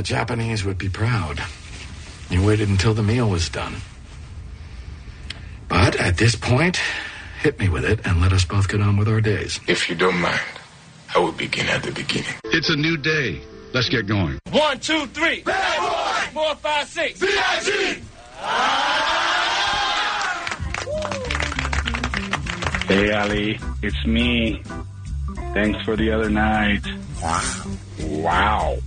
Japanese would be proud. You waited until the meal was done. But at this point, hit me with it and let us both get on with our days. If you don't mind, I will begin at the beginning. It's a new day. Let's get going. 1, 2, 3. Bad boy. 4, 5, 6. B.I.G. Hey, Ali. It's me. Thanks for the other night. Wow.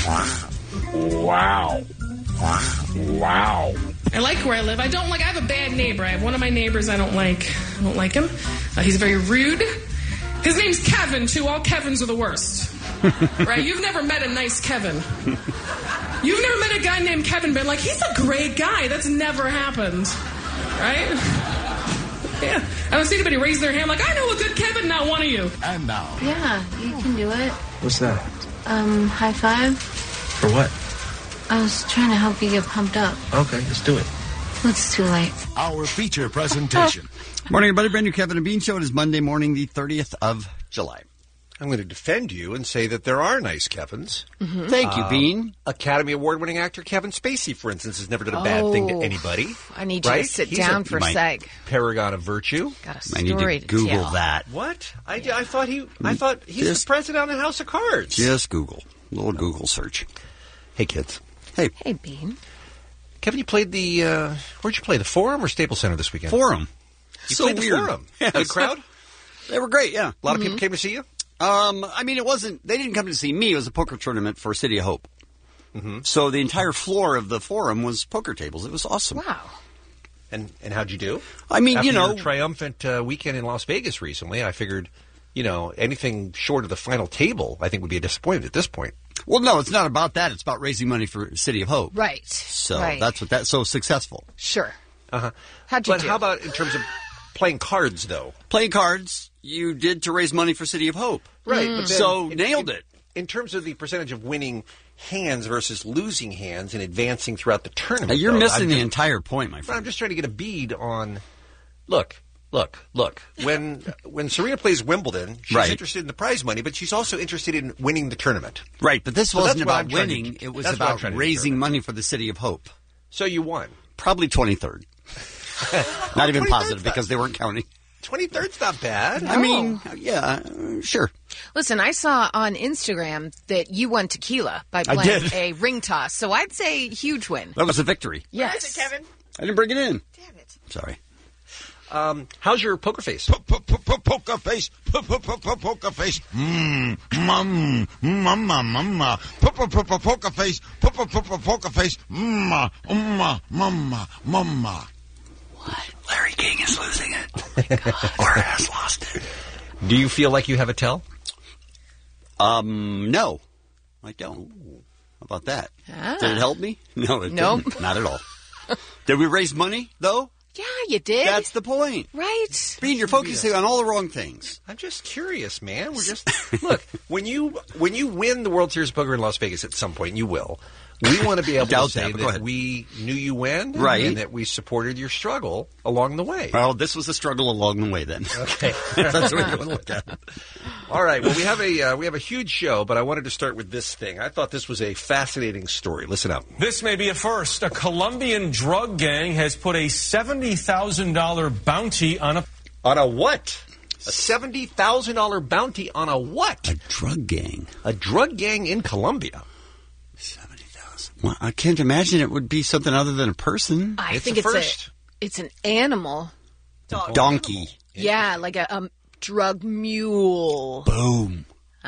I like where I live. I have a bad neighbor. I have one of my neighbors I don't like. I don't like him. He's very rude. His name's Kevin, too. All Kevins are the worst. Right? You've never met a nice Kevin. You've never met a guy named Kevin, been like, he's a great guy. That's never happened. Right? Yeah. I don't see anybody raise their hand like, I know a good Kevin, not one of you. And now. Yeah, you can do it. What's that? High five. For what? I was trying to help you get pumped up. Okay, let's do it. It's too late. Our feature presentation. Morning, everybody. Brand new Kevin and Bean Show. It is Monday morning, the 30th of July. I'm going to defend you and say that there are nice Kevins. Mm-hmm. Thank you, Bean. Academy Award-winning actor Kevin Spacey, for instance, has never done a bad thing to anybody. I need you to sit down for a sec. Paragon of virtue. Got a I need story to to Google tell. that. What? I thought he's the president on House of Cards. Just Google. A little Google search. Hey, kids. Hey, Bean. Kevin, you played where'd you play, the Forum or Staples Center this weekend? Forum. You So played the weird. Forum. Yes. Good crowd? They were great, yeah. A lot of people came to see you? It wasn't, they didn't come to see me. It was a poker tournament for City of Hope. Mm-hmm. So the entire floor of the Forum was poker tables. It was awesome. Wow. And how'd you do? After your triumphant weekend in Las Vegas recently, I figured, anything short of the final table, I think would be a disappointment at this point. Well, no, it's not about that. It's about raising money for City of Hope. Right. So right. that's so successful. Sure. Uh-huh. How'd you do? But how about in terms of playing cards, though? Playing cards, you did to raise money for City of Hope. Right. But so nailed it. In terms of the percentage of winning hands versus losing hands and advancing throughout the tournament. You're missing the entire point, my friend. I'm just trying to get a bead on, look. When Serena plays Wimbledon, she's interested in the prize money, but she's also interested in winning the tournament. Right, but this wasn't about winning. It was about raising money for the City of Hope. So you won. Probably 23rd. Not even positive because they weren't counting. 23rd's not bad. I mean, yeah, sure. Listen, I saw on Instagram that you won tequila by playing a ring toss, so I'd say huge win. That was a victory. Yes. Where is it, Kevin? I didn't bring it in. Damn it. Sorry. How's your poker face? Poker face. Poker face. Mama. Poker face. Poker face. Mama. What? Larry King is losing it. Oh my God. Or has lost it. Do you feel like you have a tell? No. I don't. How about that? Did it help me? No, it didn't. Not at all. Did we raise money, though? Yeah, you did. That's the point. Right. Bean, you're focusing on all the wrong things. I'm just curious, man. We're just look, when you win the World Series of Poker in Las Vegas at some point, and you will. We want to be able to say that we knew you win, right, and that we supported your struggle along the way. Well, this was a struggle along the way, then. Okay, that's the way you want to look at it. All right. Well, we have a huge show, but I wanted to start with this thing. I thought this was a fascinating story. Listen up. This may be a first. A Colombian drug gang has put a $70,000 bounty on a what? A $70,000 bounty on a what? A drug gang. A drug gang in Colombia. 70,000. Well, I can't imagine it would be something other than a person. I think it's an animal. Donkey. Yeah, like a drug mule. Boom.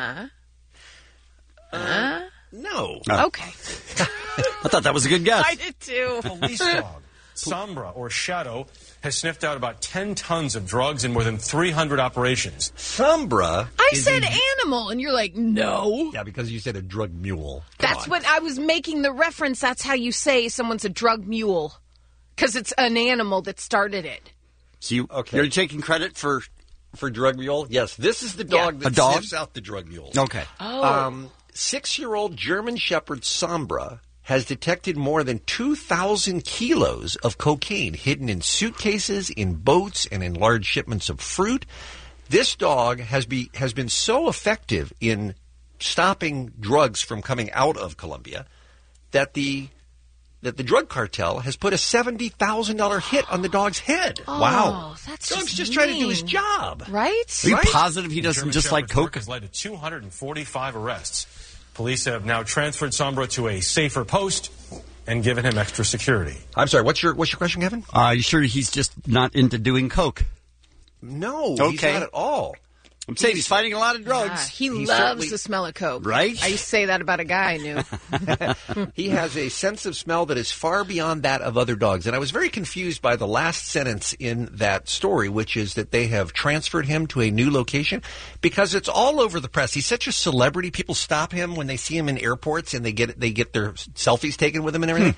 No. Okay. I thought that was a good guess. I did too. Police dog, Sombra, or Shadow, has sniffed out about 10 tons of drugs in more than 300 operations. Sombra? I said animal, and you're like, no. Yeah, because you said a drug mule. That's what I was making the reference. That's how you say someone's a drug mule. Because it's an animal that started it. So you're taking credit for drug mule? Yes. This is the dog that sniffs out the drug mules. Okay. Oh. 6-year-old German Shepherd Sombra has detected more than 2,000 kilos of cocaine hidden in suitcases, in boats, and in large shipments of fruit. This dog has been so effective in stopping drugs from coming out of Colombia that the drug cartel has put a $70,000 hit on the dog's head. Oh, Wow. That's Dog's just trying to do his mean. job. Right? Are you Right? positive he doesn't German just like Shepherd's work coke? has led to 245 arrests. Police have now transferred Sombra to a safer post and given him extra security. I'm sorry, what's your question, Kevin? You sure he's just not into doing coke? No, he's Okay. not at all. I'm saying he's fighting a lot of drugs. Yeah, he He loves certainly- the smell of coke. Right? I used to say that about a guy I knew. He has a sense of smell that is far beyond that of other dogs. And I was very confused by the last sentence in that story, which is that they have transferred him to a new location, because it's all over the press. He's such a celebrity. People stop him when they see him in airports, and they get their selfies taken with him and everything.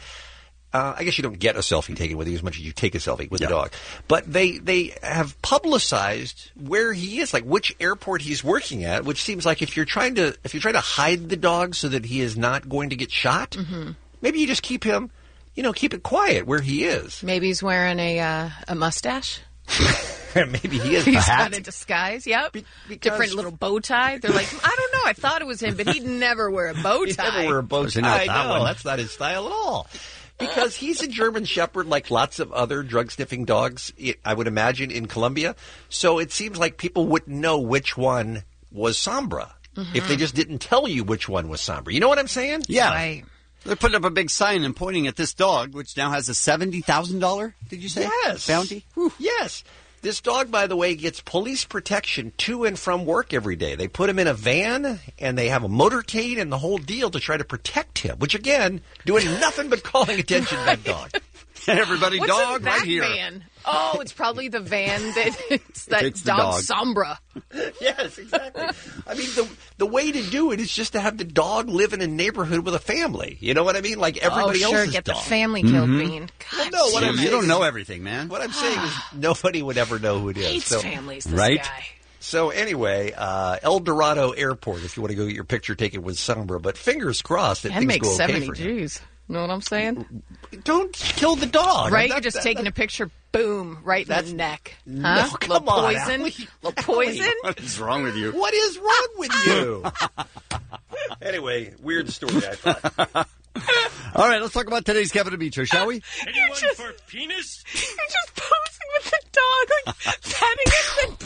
I guess you don't get a selfie taken with you as much as you take a selfie with the dog. But they have publicized where he is, like which airport he's working at, which seems like if you're trying to hide the dog so that he is not going to get shot, maybe you just keep him, keep it quiet where he is. Maybe he's wearing a mustache. Maybe he is. He's got a disguise. Yep. Different little bow tie. They're like, I don't know. I thought it was him, but he'd never wear a bow tie. He'd never wear a bow Especially not tie. that No, one. that's not his style at all. Because he's a German Shepherd like lots of other drug-sniffing dogs, I would imagine, in Colombia. So it seems like people wouldn't know which one was Sombra if they just didn't tell you which one was Sombra. You know what I'm saying? Yeah. Right. They're putting up a big sign and pointing at this dog, which now has a $70,000, did you say? Yes. Bounty? Yes. This dog, by the way, gets police protection to and from work every day. They put him in a van, and they have a motorcade and the whole deal to try to protect him, which, again, doing nothing but calling attention to that dog. Everybody, What's dog in that right here. van? Oh, it's probably the van it's that It's the dog dog. Sombra. Yes, exactly. I mean, the way to do it is just to have the dog live in a neighborhood with a family. You know what I mean? Like everybody sure, else's get dog. the family killed, Bean. God, no, what I'm You saying don't is- know everything, man. What I'm saying is nobody would ever know who it is. hates So, families, this Right? guy. so anyway, El Dorado Airport, if you want to go get your picture taken with Sombra, but fingers crossed that That things makes go okay 70 for him. G's. Know what I'm saying? Don't kill the dog. Right? That- You're just that- taking a picture, boom, right in the neck. Huh? No, come little on, poison? Allie. Little poison? What is wrong with you? What is wrong with you? Anyway, weird story, I thought. All right, let's talk about today's Kevin and Beach, shall we? Anyone just- for penis? You're just posing with the dog, like patting him.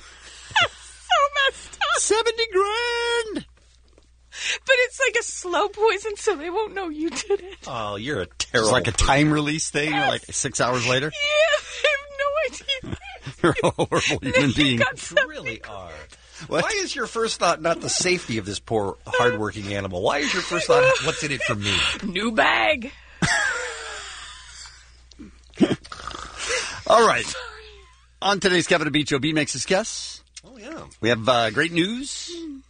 So messed up. 70 grand! But it's like a slow poison, so they won't know you did it. Oh, you're a It's terrible like a time release thing, like 6 hours later. Yeah, they have no idea. You're a horrible human being. You really are. Why is your first thought not the safety of this poor, hardworking animal? Why is your first thought, what's in it for me? New bag. All right. On today's Kevin and Beach, Joe B makes his guess. Oh, yeah. We have great news.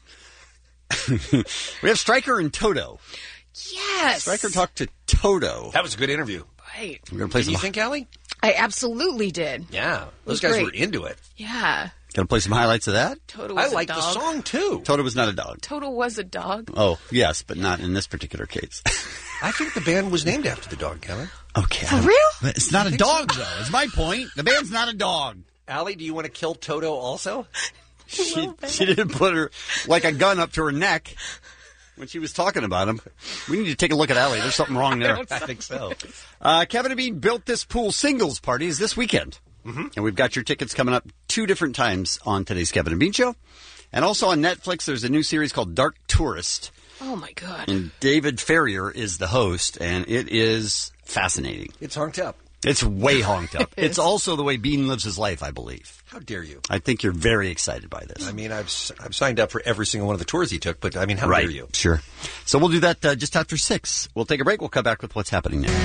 We have Stryker and Toto. Yes. Stryker talked to Toto. That was a good interview. Right. We're going to play Did some. you think, Allie? I absolutely did. Yeah. Those was guys great. were into it. Yeah. Going to play some highlights of that. Toto was I like a the dog. song, too. Toto was not a dog. Toto was a dog. Oh, yes, but not in this particular case. I think the band was named after the dog, Kevin. Okay. For real? It's not a dog, though. It's my point. The band's not a dog. Allie, do you want to kill Toto also? She didn't put her like a gun up to her neck when she was talking about him. We need to take a look at Allie. There's something wrong there. I think so. Kevin and Bean built this pool singles party is this weekend. Mm-hmm. And we've got your tickets coming up 2 different times on today's Kevin and Bean show. And also on Netflix, there's a new series called Dark Tourist. Oh, my God. And David Ferrier is the host, and it is fascinating. It's honked up. It's way honked up. It is. It's also the way Bean lives his life, I believe. How dare you? I think you're very excited by this. I mean, I've signed up for every single one of the tours he took, but I mean, how Right. dare you? Sure. So we'll do that just after 6. We'll take a break. We'll come back with what's happening next.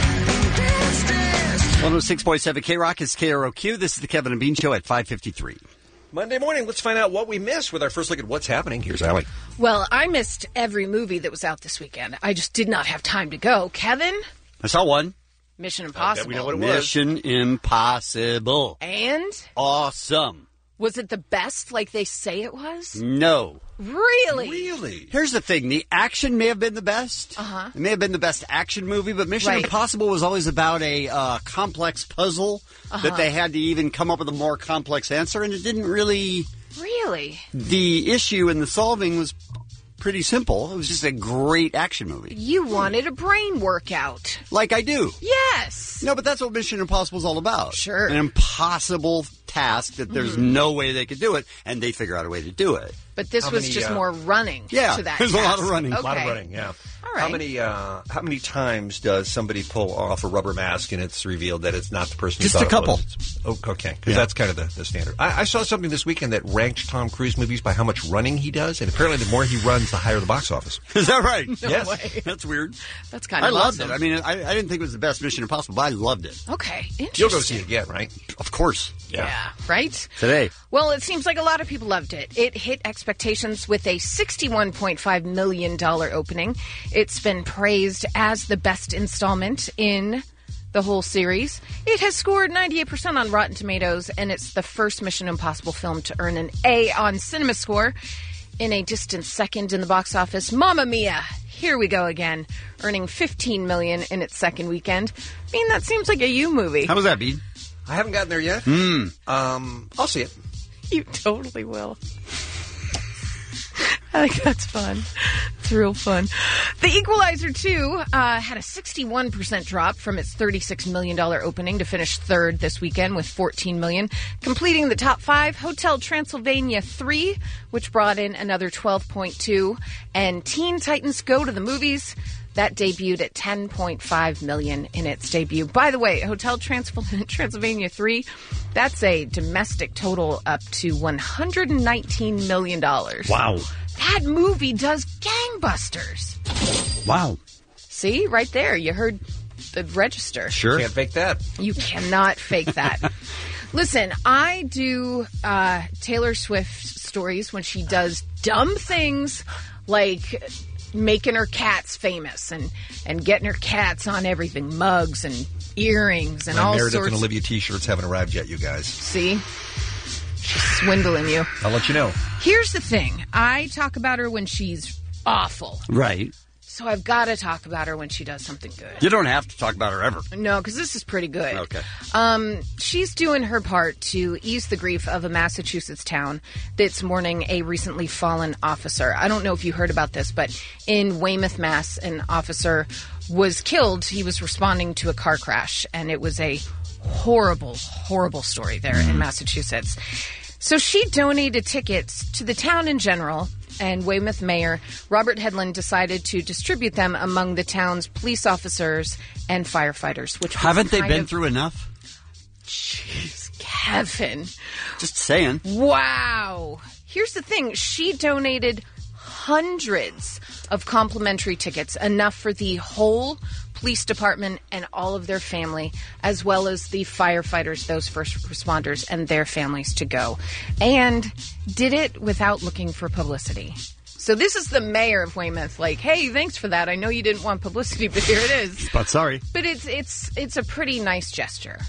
106.7 K-Rock is KROQ. This is the Kevin and Bean Show at 5:53. Monday morning, let's find out what we missed with our first look at what's happening. Here's Allie. Well, I missed every movie that was out this weekend. I just did not have time to go. Kevin, I saw one. Mission Impossible. we know what it was. Mission Impossible. And Awesome. was it the best like they say it was? No. Really? Really? Here's the thing. The action may have been the best. Uh-huh. It may have been the best action movie, but Mission Right. Impossible was always about a complex puzzle Uh-huh. that they had to even come up with a more complex answer, and it didn't really... Really? The issue in the solving was pretty simple. It was just a great action movie. You wanted a brain workout. Like I do. Yes. No, but that's what Mission Impossible is all about. Sure. An impossible task that there's no way they could do it, and they figure out a way to do it. But this was just more running to that there's a lot of task. running. Okay. A lot of running, yeah. All right. How many times does somebody pull off a rubber mask and it's revealed that it's not the person Just you thought a couple. it was? Oh, okay, because that's kind of the standard. I saw something this weekend that ranked Tom Cruise movies by how much running he does, and apparently the more he runs, the higher the box office. Is that right? Yes. way. That's weird. That's kind of I loved awesome. it. I mean, I didn't think it was the best Mission Impossible, but I loved it. Okay, interesting. You'll go see it again, right? Of course. Yeah, right? Today. Well, it seems like a lot of people loved it. It hit expectations with a $61.5 million opening. It's been praised as the best installment in the whole series. It has scored 98% on Rotten Tomatoes, and it's the first Mission Impossible film to earn an A on CinemaScore. In a distant second in the box office, Mamma Mia! Here we go again, earning $15 million in its second weekend. I mean, that seems like a you movie. How was that, Bede? I haven't gotten there yet. I'll see it. You totally will. I think that's fun. It's real fun. The Equalizer 2 had a 61% drop from its $36 million opening to finish third this weekend with $14 million. Completing the top five, Hotel Transylvania 3, which brought in another $12.2, and Teen Titans Go to the Movies. That debuted at $10.5 million in its debut. By the way, Hotel Transylvania 3, that's a domestic total up to $119 million. Wow. That movie does gangbusters. Wow. See, right there, you heard the register. Sure. Can't fake that. You cannot fake that. Listen, I do Taylor Swift stories when she does dumb things like making her cats famous and getting her cats on everything, mugs and earrings and My all Meredith sorts. and Olivia T-shirts haven't arrived yet, you guys. See? She's swindling you. I'll let you know. Here's the thing. I talk about her when she's awful. Right. So I've got to talk about her when she does something good. You don't have to talk about her ever. No, because this is pretty good. Okay. She's doing her part to ease the grief of a Massachusetts town that's mourning a recently fallen officer. I don't know if you heard about this, but in Weymouth, Mass., an officer was killed. He was responding to a car crash, and it was a horrible, horrible story there in Massachusetts. So she donated tickets to the town in general, and Weymouth Mayor Robert Hedlund decided to distribute them among the town's police officers and firefighters. Which Haven't they been through enough? Jeez, Kevin. Just saying. Wow. Here's the thing. She donated hundreds of complimentary tickets, enough for the whole police department and all of their family, as well as the firefighters, those first responders, and their families to go. And did it without looking for publicity. So this is the mayor of Weymouth, like, hey, thanks for that. I know you didn't want publicity, but here it is. But sorry. But it's a pretty nice gesture.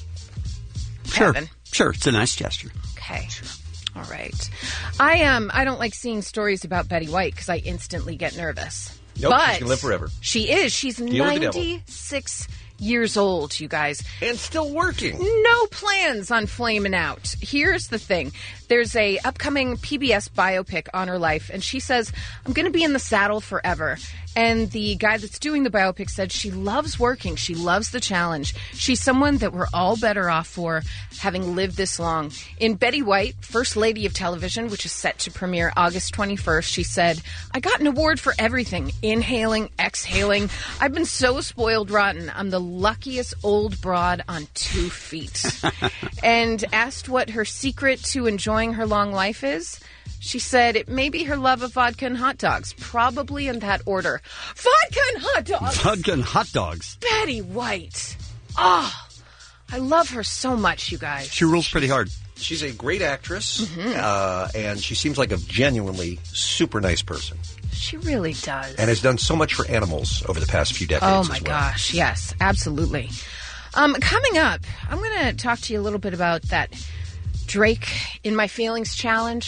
Sure. Kevin. Sure. It's a nice gesture. Okay. All right. I don't like seeing stories about Betty White because I instantly get nervous. Nope, but she can live forever. She is. She's Deal with the devil. 96 years old, you guys. And still working. No plans on flaming out. Here's the thing. There's a upcoming PBS biopic on her life, and she says, I'm going to be in the saddle forever. And the guy that's doing the biopic said she loves working. She loves the challenge. She's someone that we're all better off for, having lived this long. In Betty White, First Lady of Television, which is set to premiere August 21st, she said, I got an award for everything. Inhaling, exhaling. I've been so spoiled rotten. I'm the luckiest old broad on 2 feet. And asked what her secret to enjoying her long life is, she said it may be her love of vodka and hot dogs, probably in that order. Vodka and hot dogs! Vodka and hot dogs. Betty White. Oh, I love her so much, you guys. She rules pretty hard. She's a great actress, and she seems like a genuinely super nice person. She really does. And has done so much for animals over the past few decades Oh, my as well. gosh. Yes, absolutely. Coming up, I'm going to talk to you a little bit about that Drake in My Feelings challenge.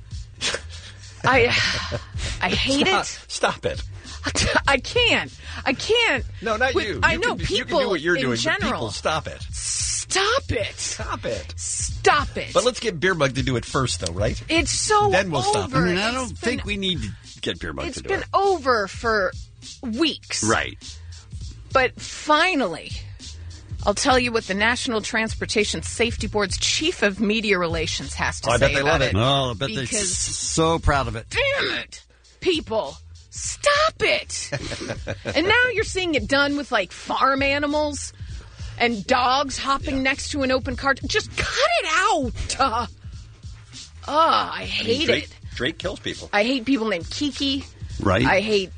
I hate it. Stop it. I can't. No, not you. I You know can, people you can do what you're in doing, general. but people, stop it. Stop it. Stop it. Stop it. But let's get Beer Mug to do it first, though, right? It's so Then we'll stop. over. I mean, I It's don't been- think we need get Beer Mug It's to do been it. over for weeks. Right. But finally, I'll tell you what the National Transportation Safety Board's Chief of Media Relations has to I say bet they about love it. Oh, I bet they're Because- so proud of it. Damn it, people. Stop it. And now you're seeing it done with, like, farm animals and dogs hopping next to an open car. Just cut it out. I hate Drake, it. Drake kills people. I hate people named Kiki. Right. I hate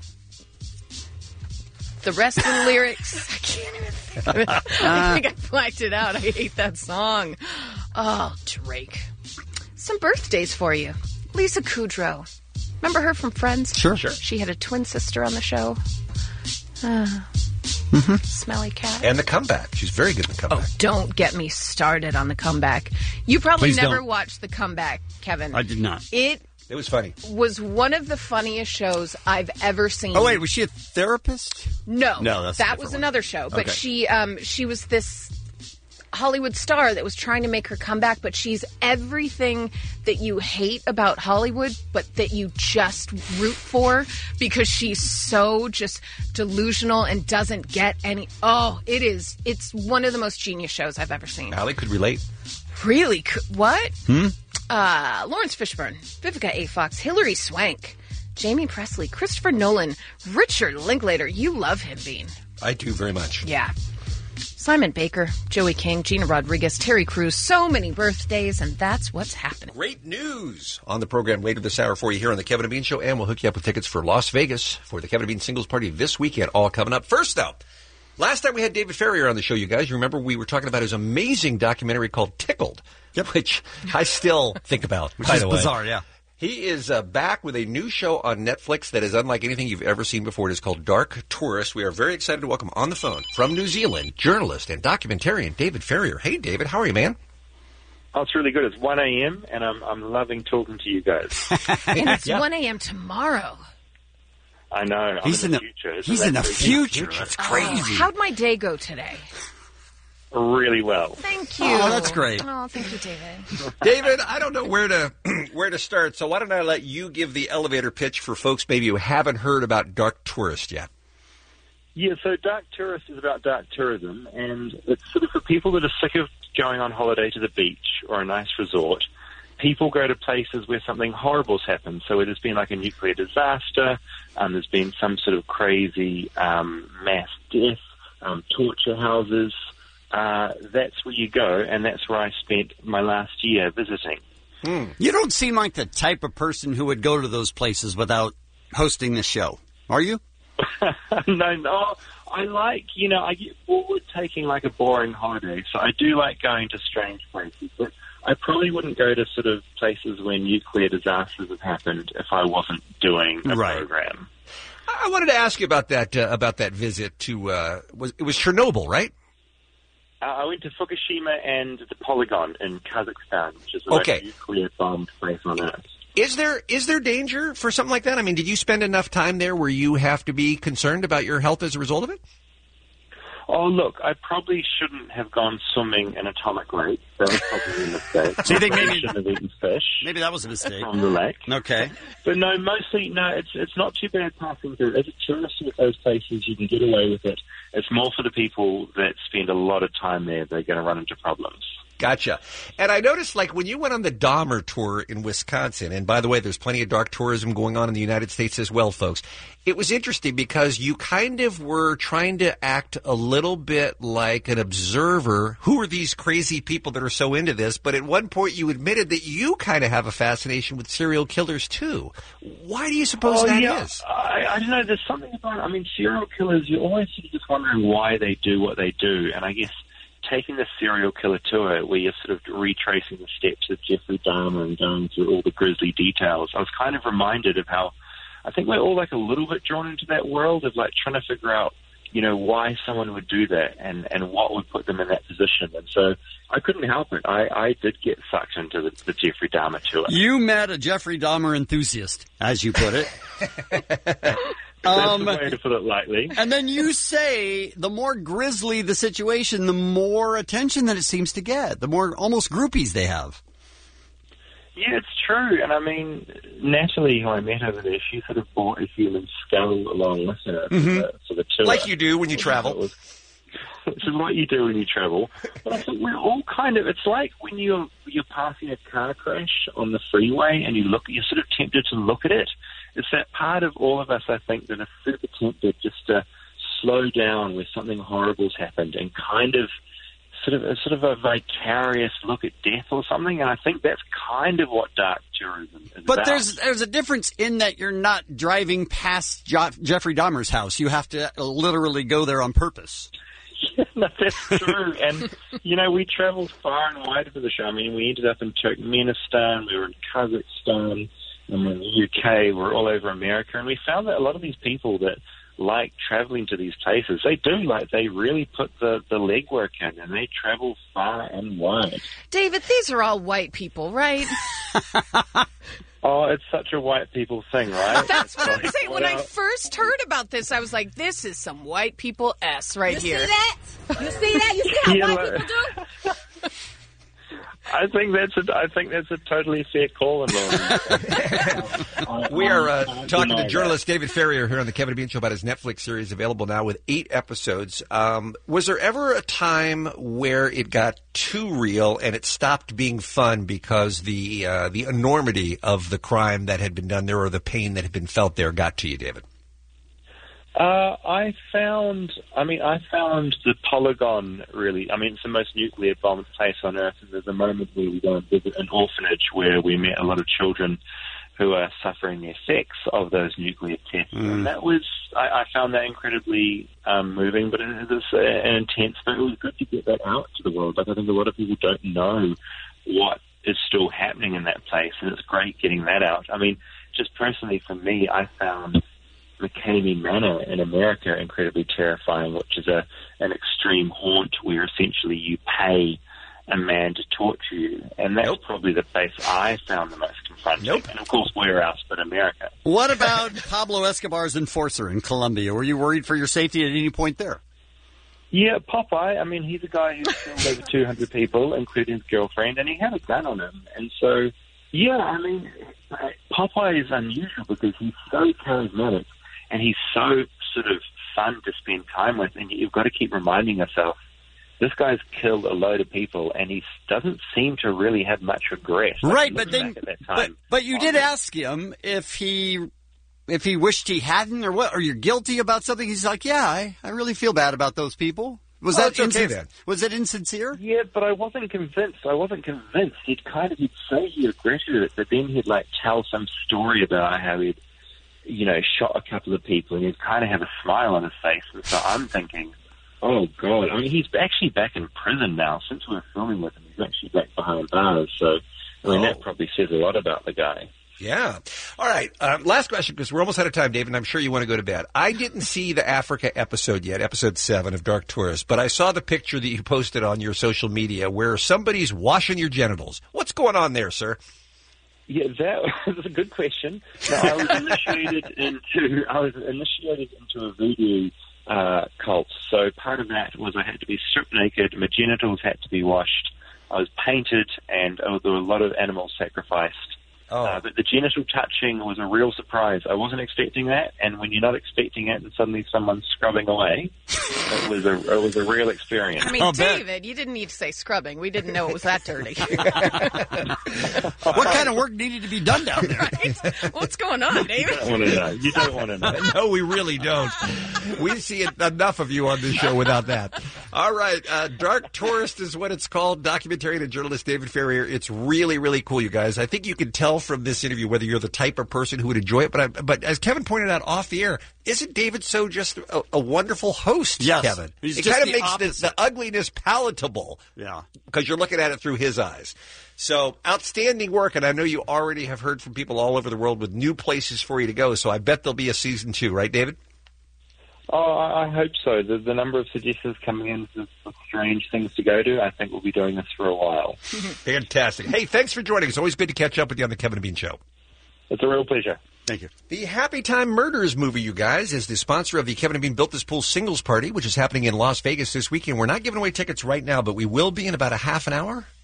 the rest of the lyrics. I can't even think of it. I think I blacked it out. I hate that song. Oh, Drake. Some birthdays for you. Lisa Kudrow. Remember her from Friends? Sure. She had a twin sister on the show. Smelly cat. And the comeback. She's very good in the comeback. Don't get me started on the comeback. You probably Please never don't. watched the comeback, Kevin. I did not. It It was funny. was one of the funniest shows I've ever seen. Oh, wait, was she a therapist? No, No, that's a that different was one. another show. But Okay. she was this Hollywood star that was trying to make her comeback. But she's everything that you hate about Hollywood, but that you just root for because she's so just delusional and doesn't get any. Oh, it's one of the most genius shows I've ever seen. Allie could relate. Really? What? Lawrence Fishburne, Vivica A. Fox, Hilary Swank, Jamie Presley, Christopher Nolan, Richard Linklater. You love him, Bean. I do very much. Yeah. Simon Baker, Joey King, Gina Rodriguez, Terry Crews. So many birthdays, and that's what's happening. Great news on the program later this hour for you here on the Kevin and Bean Show, and we'll hook you up with tickets for Las Vegas for the Kevin and Bean Singles Party this weekend, all coming up. First, though, last time we had David Ferrier on the show, you guys, you remember we were talking about his amazing documentary called Tickled, which I still think about, Which by is the way. bizarre, yeah. He is back with a new show on Netflix that is unlike anything you've ever seen before. It is called Dark Tourist. We are very excited to welcome on the phone from New Zealand, journalist and documentarian David Ferrier. Hey, David, how are you, man? Oh, it's really good. It's 1 a.m., and I'm loving talking to you guys. And it's 1 a.m. tomorrow. I know. He's in the future. He's in the future. That's crazy. How'd my day go today? Really well. Thank you. Oh, that's great. Oh, thank you, David. David, I don't know where to start, so why don't I let you give the elevator pitch for folks maybe who haven't heard about Dark Tourist yet? Yeah, so Dark Tourist is about dark tourism, and it's sort of for people that are sick of going on holiday to the beach or a nice resort. People go to places where something horrible's happened. So it has been like a nuclear disaster, there's been some sort of crazy mass death, torture houses. That's where you go, and that's where I spent my last year visiting. You don't seem like the type of person who would go to those places without hosting the show, are you? No, I get bored taking like a boring holiday, so I do like going to strange places, but I probably wouldn't go to sort of places where nuclear disasters have happened if I wasn't doing a program. I wanted to ask you about that visit to it was Chernobyl, right? I went to Fukushima and the Polygon in Kazakhstan, which is the most nuclear-bombed place on Earth. Is there danger for something like that? I mean, did you spend enough time there where you have to be concerned about your health as a result of it? Oh, look, I probably shouldn't have gone swimming in atomic lake. That was probably a mistake. So you think I maybe shouldn't have eaten fish? Maybe that was a mistake. From the lake. Okay. But no, it's not too bad passing through. As a tourist at those places, you can get away with it. It's more for the people that spend a lot of time there. They're going to run into problems. Gotcha. And I noticed, like, when you went on the Dahmer tour in Wisconsin, and by the way, there's plenty of dark tourism going on in the United States as well, folks. It was interesting because you kind of were trying to act a little bit like an observer. Who are these crazy people that are so into this? But at one point you admitted that you kind of have a fascination with serial killers, too. Why do you suppose that is? I don't know. There's something about it. I mean, serial killers, you're always sort of just wondering why they do what they do. And I guess taking the serial killer tour where you're sort of retracing the steps of Jeffrey Dahmer and going through all the grisly details, I was kind of reminded of how I think we're all like a little bit drawn into that world of like trying to figure out, why someone would do that and what would put them in that position. And so I couldn't help it. I did get sucked into the Jeffrey Dahmer tour. You met a Jeffrey Dahmer enthusiast, as you put it. That's the way to put it lightly. And then you say the more grisly the situation, the more attention that it seems to get, the more almost groupies they have. Yeah, it's true. And I mean, Natalie, who I met over there, she sort of brought a human skull along with her for the tour. Like you do when you travel. Which is what you do when you travel. But I think we're all kind of, it's like when you're passing a car crash on the freeway and you're sort of tempted to look at it. It's that part of all of us, I think, that are super tempted just to slow down where something horrible's happened and kind of sort of a vicarious look at death or something. And I think that's kind of what dark tourism is But about. there's a difference in that you're not driving past Jeffrey Dahmer's house. You have to literally go there on purpose. No, that's true. And, we traveled far and wide for the show. I mean, we ended up in Turkmenistan, we were in Kazakhstan, and we're in the UK, we're all over America. And we found that a lot of these people that like traveling to these places, they really put the legwork in, and they travel far and wide. David, these are all white people, right? Oh, it's such a white people thing, right? That's what I'm saying. When I first heard about this, I was like, this is some white people here. See that? You see that? You see how white people do? I think that's a totally fair call, We are talking to journalist David Farrier here on the Kevin and Bean Show about his Netflix series, available now with 8 episodes. Was there ever a time where it got too real and it stopped being fun because the enormity of the crime that had been done there or the pain that had been felt there got to you, David? I found the Polygon really, it's the most nuclear bombed place on Earth, and there's a moment where we go and visit an orphanage where we met a lot of children who are suffering the effects of those nuclear tests. And that was, I found that incredibly moving, but it was intense, but it was good to get that out to the world. Like, I think a lot of people don't know what is still happening in that place, and it's great getting that out. I mean, just personally for me, I found McCamey Manor in America incredibly terrifying, which is an extreme haunt where essentially you pay a man to torture you. And that's probably the place I found the most confronting. And of course, where else but America? What about Pablo Escobar's enforcer in Colombia? Were you worried for your safety at any point there? Yeah, Popeye, he's a guy who's killed over 200 people, including his girlfriend, and he had a gun on him. And so, Popeye is unusual because he's so charismatic. And he's so sort of fun to spend time with, and you've got to keep reminding yourself, this guy's killed a load of people, and he doesn't seem to really have much regret. Right, but you did ask him if he wished he hadn't, or what? Are you guilty about something? He's like, I really feel bad about those people. Was that okay then? Was it insincere? Yeah, but I wasn't convinced. He'd say he regretted it, but then he'd tell some story about how he'd shot a couple of people, and he'd kind of have a smile on his face. And so I'm thinking, oh, God. He's actually back in prison now. Since we were filming with him, he's actually back behind bars. So, that probably says a lot about the guy. Yeah. All right. Last question, because we're almost out of time, Dave, and I'm sure you want to go to bed. I didn't see the Africa episode yet, episode 7 of Dark Tourist, but I saw the picture that you posted on your social media where somebody's washing your genitals. What's going on there, sir? Yeah, that was a good question. Now, I was initiated into a voodoo cult. So part of that was I had to be stripped naked, my genitals had to be washed, I was painted, and there were a lot of animals sacrificed. But the genital touching was a real surprise. I wasn't expecting that, and when you're not expecting it and suddenly someone's scrubbing away, it was a real experience. David, you didn't need to say scrubbing. We didn't know it was that dirty. What kind of work needed to be done down there? Right? What's going on, David? You don't want to know. No, we really don't. We see enough of you on this show without that. All right. Dark Tourist is what it's called. Documentarian and journalist David Farrier. It's really, really cool, you guys. I think you can tell from this interview whether you're the type of person who would enjoy it. But as Kevin pointed out off the air, isn't David so just a wonderful host, yes. Kevin? It kind of makes the ugliness palatable. Yeah. Because you're looking at it through his eyes. So outstanding work, and I know you already have heard from people all over the world with new places for you to go, so I bet there'll be a season 2, right, David? Oh, I hope so. The number of suggestions coming in for strange things to go to, I think we'll be doing this for a while. Fantastic. Hey, thanks for joining us. Always good to catch up with you on the Kevin and Bean Show. It's a real pleasure. Thank you. The Happy Time Murders movie, you guys, is the sponsor of the Kevin and Bean Built This Pool Singles Party, which is happening in Las Vegas this weekend. We're not giving away tickets right now, but we will be in about a half an hour.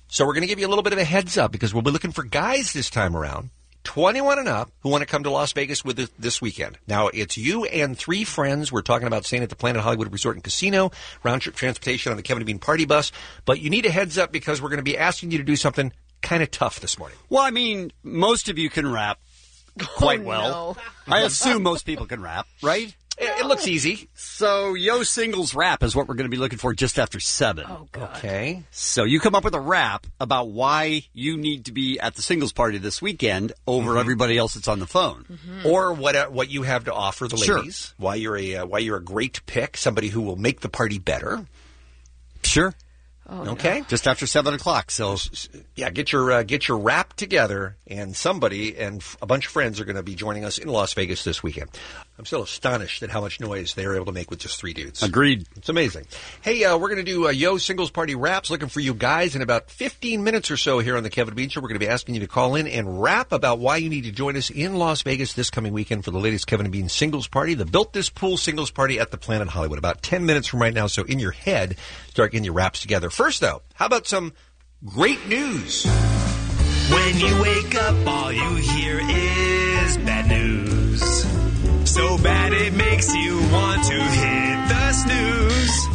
So we're going to give you a little bit of a heads up because we'll be looking for guys this time around, 21 and up, who want to come to Las Vegas with this weekend. Now, it's you and 3 friends. We're talking about staying at the Planet Hollywood Resort and Casino, round-trip transportation on the Kevin and Bean Party Bus. But you need a heads up because we're going to be asking you to do something kind of tough this morning. Well, I mean, most of you can rap quite well. No. I assume most people can rap, right? It looks easy. So, Yo Singles Rap is what we're going to be looking for just after 7. Oh, God. Okay. So you come up with a rap about why you need to be at the singles party this weekend over everybody else that's on the phone. Or what you have to offer the Sure. ladies. Why you're a great pick, somebody who will make the party better. Sure. Oh, Okay. Just after 7 o'clock. So, Yeah, get your rap together, and somebody and a bunch of friends are going to be joining us in Las Vegas this weekend. I'm still astonished at how much noise they were able to make with just 3 dudes. agreed. It's amazing. Hey, we're going to do Yo Singles Party Raps, looking for you guys in about 15 minutes or so here on the Kevin Bean Show. We're going to be asking you to call in and rap about why you need to join us in Las Vegas this coming weekend for the latest Kevin and Bean Singles Party, the Built This Pool Singles Party at the Planet Hollywood. About 10 minutes from right now, so in your head, start getting your raps together. First, though, how about some great news? When you wake up, all you hear is bad news. So bad it makes you want to hit the snooze.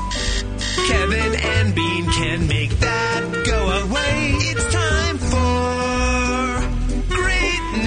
Kevin and Bean can make that go away. It's time for great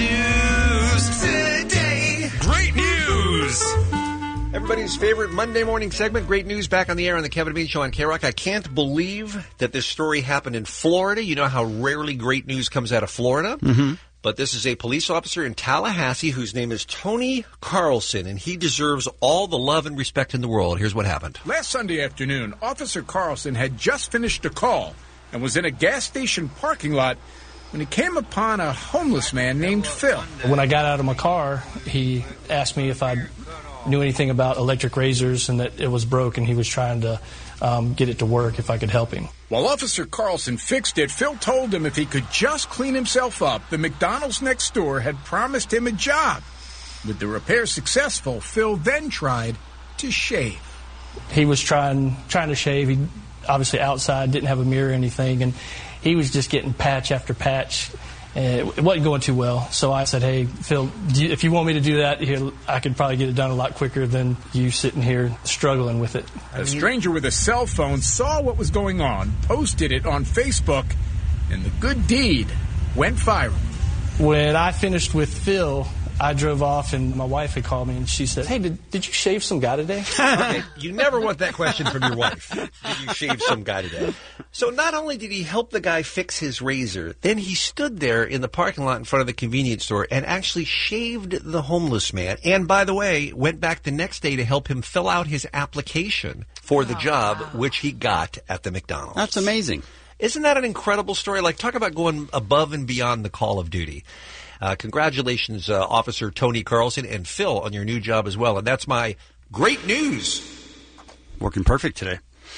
news today. Great news! Everybody's favorite Monday morning segment, Great News, back on the air on the Kevin and Bean Show on K-Rock. I can't believe that this story happened in Florida. You know how rarely great news comes out of Florida? But this is a police officer in Tallahassee whose name is Tony Carlson, and he deserves all the love and respect in the world. Here's what happened. Last Sunday afternoon, Officer Carlson had just finished a call and was in a gas station parking lot when he came upon a homeless man named Phil. When I got out of my car, he asked me if I knew anything about electric razors and that it was broke, and he was trying to get it to work if I could help him. While Officer Carlson fixed it, Phil told him if he could just clean himself up, the McDonald's next door had promised him a job. With the repair successful, Phil then tried to shave. He was trying to shave. He obviously outside, didn't have a mirror or anything, and he was just getting patch after patch. It wasn't going too well. So I said, hey, Phil, if you want me to do that, here, I could probably get it done a lot quicker than you sitting here struggling with it. A stranger with a cell phone saw what was going on, posted it on Facebook, and the good deed went viral. When I finished with Phil, I drove off, and my wife had called me, and she said, hey, did you shave some guy today? Okay, you never want that question from your wife. Did you shave some guy today? So not only did he help the guy fix his razor, then he stood there in the parking lot in front of the convenience store and actually shaved the homeless man. And by the way, went back the next day to help him fill out his application for the job, which he got at the McDonald's. That's amazing. Isn't that an incredible story? Like, talk about going above and beyond the call of duty. Congratulations, Officer Tony Carlson and Phil, on your new job as well. And that's my great news. Working perfect today.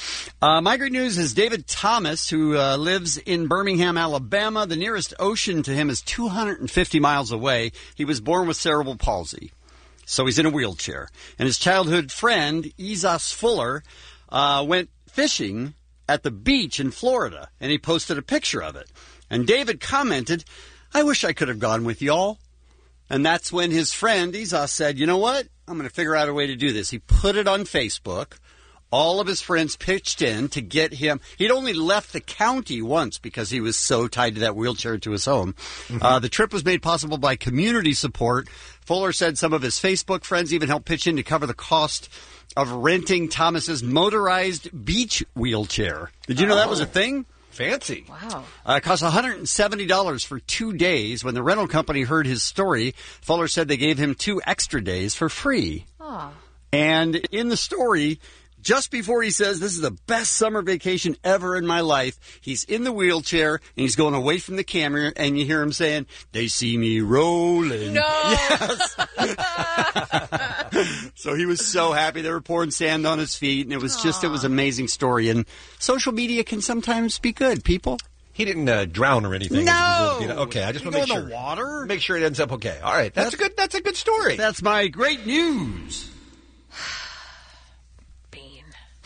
My great news is David Thomas, who lives in Birmingham, Alabama. The nearest ocean to him is 250 miles away. He was born with cerebral palsy, so he's in a wheelchair. And his childhood friend, Izas Fuller, went fishing at the beach in Florida, and he posted a picture of it. And David commented, I wish I could have gone with y'all. And that's when his friend, Izas, said, you know what? I'm going to figure out a way to do this. He put it on Facebook. All of his friends pitched in to get him. He'd only left the county once because he was so tied to that wheelchair to his home. The trip was made possible by community support. Fuller said some of his Facebook friends even helped pitch in to cover the cost of renting Thomas's motorized beach wheelchair. Did you know that was a thing? Fancy. Wow. It cost $170 for 2 days. When the rental company heard his story, Fuller said they gave him 2 extra days for free. Aw. And in the story, just before he says, this is the best summer vacation ever in my life, he's in the wheelchair, and he's going away from the camera, and you hear him saying, they see me rolling. No! Yes! So he was so happy. They were pouring sand on his feet, and it was just, it was an amazing story. And social media can sometimes be good, people. He didn't drown or anything. No! Okay, I just want to make Go sure. in the water? Make sure it ends up okay. All right, that's a good story. That's my great news.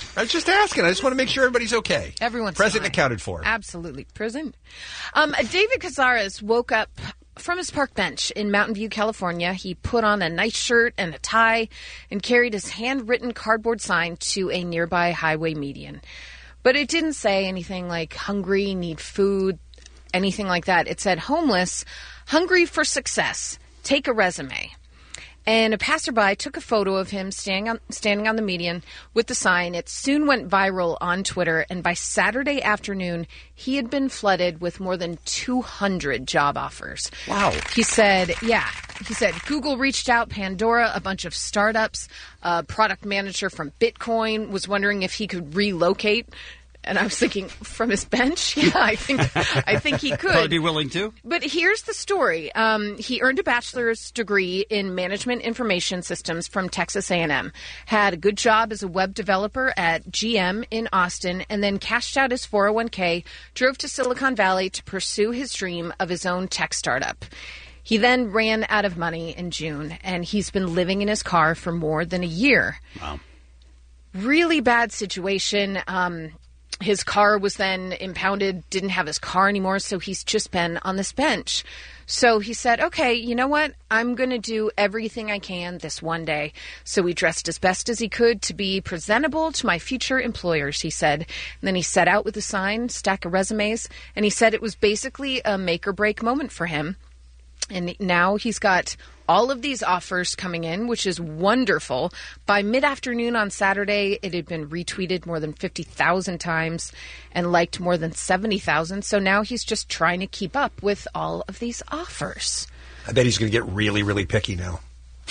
I was just asking. I just want to make sure everybody's okay. Everyone's present fine. and accounted for. Absolutely present. David Cazares woke up from his park bench in Mountain View, California. He put on a nice shirt and a tie and carried his handwritten cardboard sign to a nearby highway median. But it didn't say anything like hungry, need food, anything like that. It said homeless, hungry for success, take a resume. And a passerby took a photo of him standing on the median with the sign. It soon went viral on Twitter, and by Saturday afternoon, he had been flooded with more than 200 job offers. Wow. He said, Google reached out, Pandora, a bunch of startups, a product manager from Bitcoin was wondering if he could relocate. And I was thinking, from his bench? Yeah, I think he could. Probably be willing to. But here's the story. He earned a bachelor's degree in management information systems from Texas A&M, had a good job as a web developer at GM in Austin, and then cashed out his 401k, drove to Silicon Valley to pursue his dream of his own tech startup. He then ran out of money in June, and he's been living in his car for more than a year. Wow. Really bad situation. His car was then impounded, didn't have his car anymore, so he's just been on this bench. So he said, okay, you know what? I'm going to do everything I can this one day. So he dressed as best as he could to be presentable to my future employers, he said. And then he set out with a sign, stack of resumes, and he said it was basically a make or break moment for him. And now he's got all of these offers coming in, which is wonderful. By mid-afternoon on Saturday, it had been retweeted more than 50,000 times and liked more than 70,000. So now he's just trying to keep up with all of these offers. I bet he's going to get really, really picky now.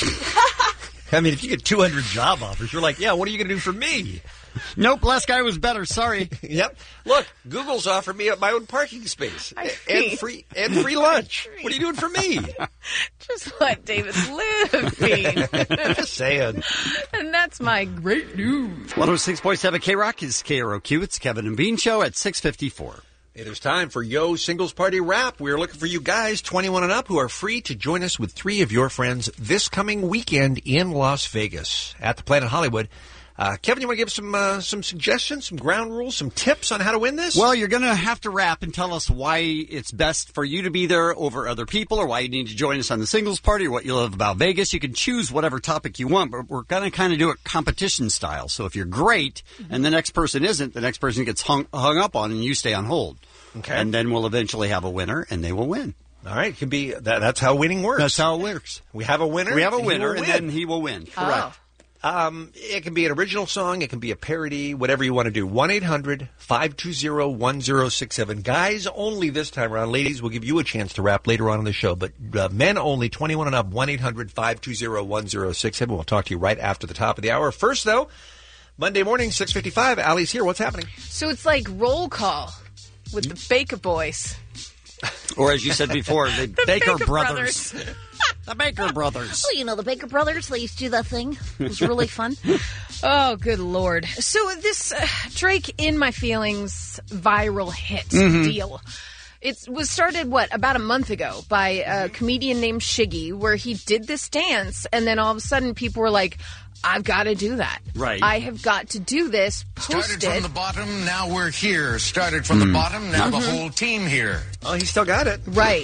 I mean, if you get 200 job offers, you're like, yeah, what are you going to do for me? Nope, last guy was better. Sorry. Yep. Look, Google's offered me my own parking space and free lunch. What are you doing for me? Just let David live, Bean. Just saying. And that's my great news. 106.7 K-Rock is KROQ. It's Kevin and Bean Show at 6:54. It is time for Yo Singles Party Wrap. We're looking for you guys, 21 and up, who are free to join us with 3 of your friends this coming weekend in Las Vegas at the Planet Hollywood. Kevin, you want to give some suggestions, some ground rules, some tips on how to win this? Well, you're going to have to rap and tell us why it's best for you to be there over other people, or why you need to join us on the singles party, or what you love about Vegas. You can choose whatever topic you want, but we're going to kind of do it competition style. So if you're great and the next person isn't, the next person gets hung up on and you stay on hold. Okay. And then we'll eventually have a winner, and they will win. All right. It can be that's how winning works. That's how it works. We have a winner. We have a winner, and then he will win. Correct. It can be an original song. It can be a parody, whatever you want to do. 1-800-520-1067. Guys only this time around. Ladies, we'll give you a chance to rap later on in the show. But men only, 21 and up, 1-800-520-1067. We'll talk to you right after the top of the hour. First, though, Monday morning, 6:55. Allie's here. What's happening? So it's like roll call with the Baker Boys. Or as you said before, the Baker Brothers. The Baker Brothers. Oh, you know, the Baker Brothers, they used to do that thing. It was really fun. Oh, good Lord. So this Drake In My Feelings viral hit deal. It was started, about a month ago by a comedian named Shiggy, where he did this dance, and then all of a sudden people were like, I've got to do that. Right. I have got to do this. Post Started from the bottom, now we're here. Started from the bottom, now the whole team here. Oh, he still got it. Right.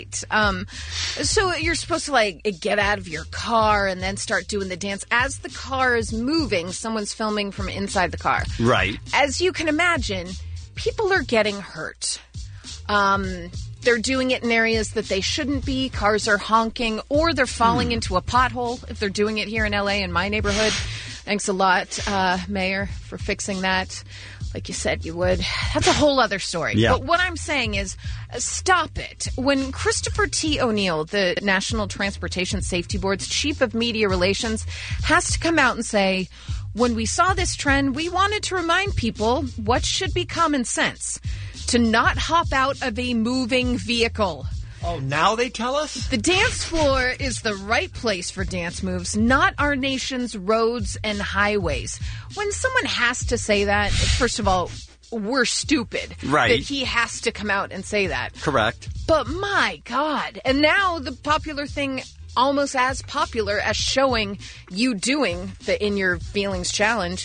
So you're supposed to, get out of your car and then start doing the dance. As the car is moving, someone's filming from inside the car. Right. As you can imagine, people are getting hurt. They're doing it in areas that they shouldn't be. Cars are honking, or they're falling into a pothole if they're doing it here in L.A. in my neighborhood. Thanks a lot, Mayor, for fixing that. Like you said you would. That's a whole other story. Yeah. But what I'm saying is, stop it. When Christopher T. O'Neill, the National Transportation Safety Board's chief of media relations, has to come out and say, when we saw this trend, we wanted to remind people what should be common sense. To not hop out of a moving vehicle. Oh, now they tell us? The dance floor is the right place for dance moves, not our nation's roads and highways. When someone has to say that, first of all, we're stupid. Right. That he has to come out and say that. Correct. But my God. And now the popular thing, almost as popular as showing you doing the In Your Feelings challenge,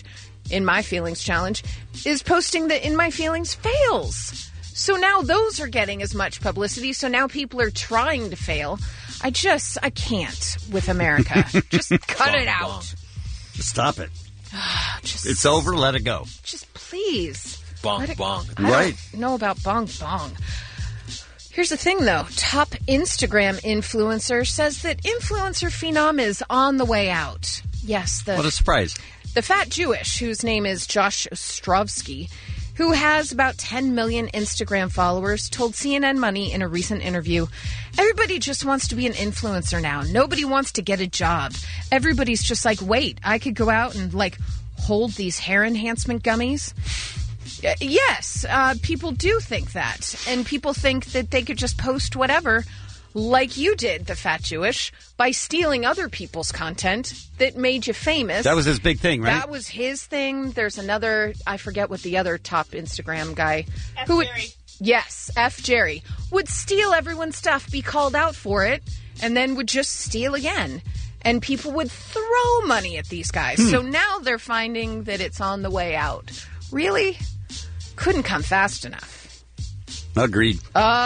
In My Feelings challenge, is posting the In My Feelings fails. So now those are getting as much publicity. So now people are trying to fail. I can't with America. Just cut it out. Stop it. It's over. Let it go. Just please. Bong, bong. I don't know about bong, bong. Here's the thing, though. Top Instagram influencer says that influencer phenom is on the way out. Yes. What a surprise. The fat Jewish, whose name is Josh Ostrovsky, who has about 10 million Instagram followers, told CNN Money in a recent interview, everybody just wants to be an influencer now. Nobody wants to get a job. Everybody's just like, wait, I could go out and, hold these hair enhancement gummies? Yes, people do think that. And people think that they could just post whatever, like you did, the fat Jewish, by stealing other people's content that made you famous. That was his big thing, right? That was his thing. There's another, I forget what the other top Instagram guy. Jerry. Yes, F. Jerry. Would steal everyone's stuff, be called out for it, and then would just steal again. And people would throw money at these guys. So now they're finding that it's on the way out. Really? Couldn't come fast enough. Agreed.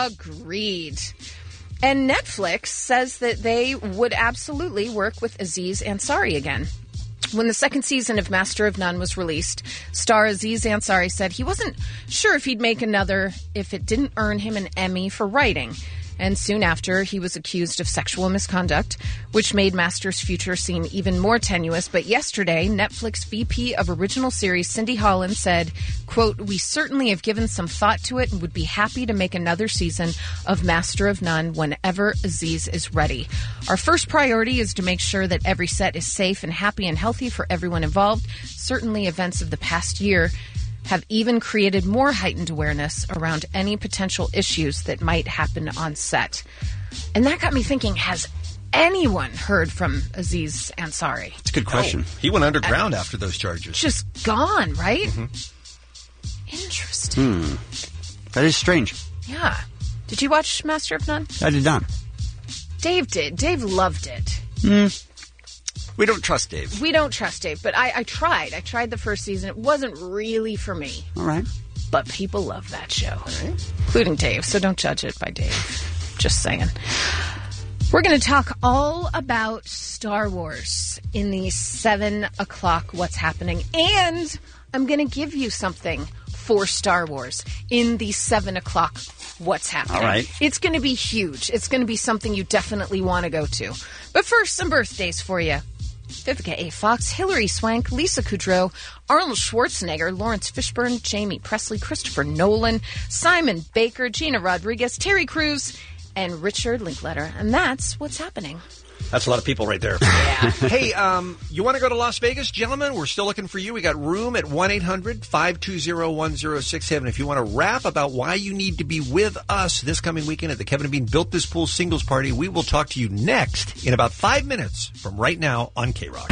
And Netflix says that they would absolutely work with Aziz Ansari again. When the second season of Master of None was released, star Aziz Ansari said he wasn't sure if he'd make another if it didn't earn him an Emmy for writing. And soon after, he was accused of sexual misconduct, which made Master's future seem even more tenuous. But yesterday, Netflix VP of Original Series Cindy Holland said, quote, "We certainly have given some thought to it and would be happy to make another season of Master of None whenever Aziz is ready. Our first priority is to make sure that every set is safe and happy and healthy for everyone involved. Certainly events of the past year have even created more heightened awareness around any potential issues that might happen on set." And that got me thinking, has anyone heard from Aziz Ansari? It's a good question. He went underground after those charges. Just gone, right? Interesting. That is strange. Yeah. Did you watch Master of None? I did not. Dave did. Dave loved it. We don't trust Dave. We don't trust Dave, but I tried. I tried the first season. It wasn't really for me. All right. But people love that show, including Dave, so don't judge it by Dave. Just saying. We're going to talk all about Star Wars in the 7 o'clock What's Happening, and I'm going to give you something for Star Wars in the 7 o'clock What's Happening. All right. It's going to be huge. It's going to be something you definitely want to go to. But first, some birthdays for you. Vivica A. Fox, Hilary Swank, Lisa Kudrow, Arnold Schwarzenegger, Lawrence Fishburne, Jamie Presley, Christopher Nolan, Simon Baker, Gina Rodriguez, Terry Crews, and Richard Linklater. And that's What's Happening. That's a lot of people right there. Hey, you want to go to Las Vegas, gentlemen? We're still looking for you. We got room at 1-800-520-1067. If you want to rap about why you need to be with us this coming weekend at the Kevin and Bean Built This Pool Singles Party, we will talk to you next in about 5 minutes from right now on K-Rock.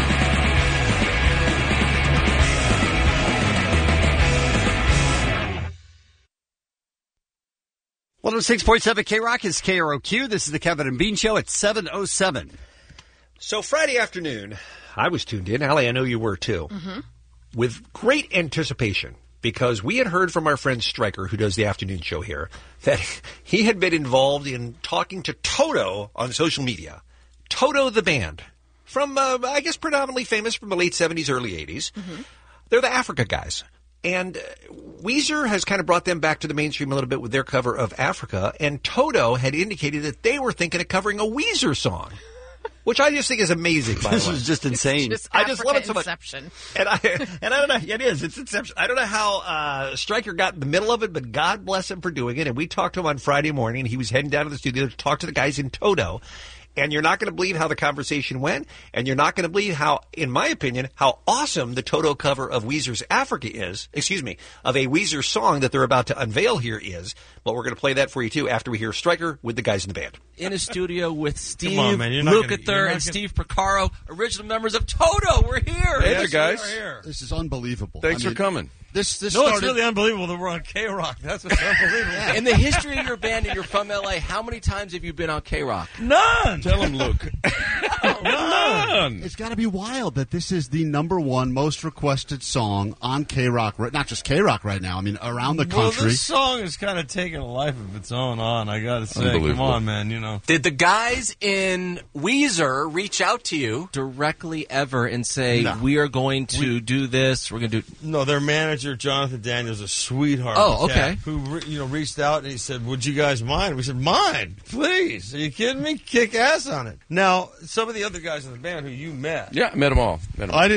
Well, 106.7 K-Rock is KROQ. This is the Kevin and Bean Show at 7:07. So Friday afternoon, I was tuned in. Allie, I know you were too. With great anticipation, because we had heard from our friend Stryker, who does the afternoon show here, that he had been involved in talking to Toto on social media. Toto the band, from, I guess, predominantly famous from the late 70s, early 80s. They're the Africa guys. And Weezer has kind of brought them back to the mainstream a little bit with their cover of Africa. And Toto had indicated that they were thinking of covering a Weezer song, which I just think is amazing, by the way. This is just insane. I just love it so much. Inception. And I don't know. It is. It's Inception. I don't know how Stryker got in the middle of it, but God bless him for doing it. And we talked to him on Friday morning, and he was heading down to the studio to talk to the guys in Toto. And you're not going to believe how the conversation went, and you're not going to believe how, in my opinion, how awesome the Toto cover of Weezer's Africa is, of a Weezer song that they're about to unveil here is. But we're going to play that for you, too, after we hear Stryker with the guys in the band. In a studio with Steve on, man. You're not gonna- Lukather and Steve Porcaro, original members of Toto. We're here. Hey Yes, there, guys. we are here. This is unbelievable. Thanks for coming. This No, started. it's really unbelievable that we're on K-Rock. That's what's unbelievable. In the history of your band and you're from LA, how many times have you been on K-Rock? None! Tell him, Luke. It's got to be wild that this is the #1 most requested song on K-Rock, not just K-Rock right now. I mean, around the country. Well, this song is kind of taking a life of its own on, I got to say. Come on, man, you know. Did the guys in Weezer reach out to you directly ever and say, we are going to do this, we're going to do... No, their manager, Jonathan Daniels, a sweetheart. Oh, okay. Who reached out and he said, would you guys mind? We said, mind, please. Are you kidding me? Kick ass on it. Now, some of the other guys in the band who you met. Yeah, I met them all.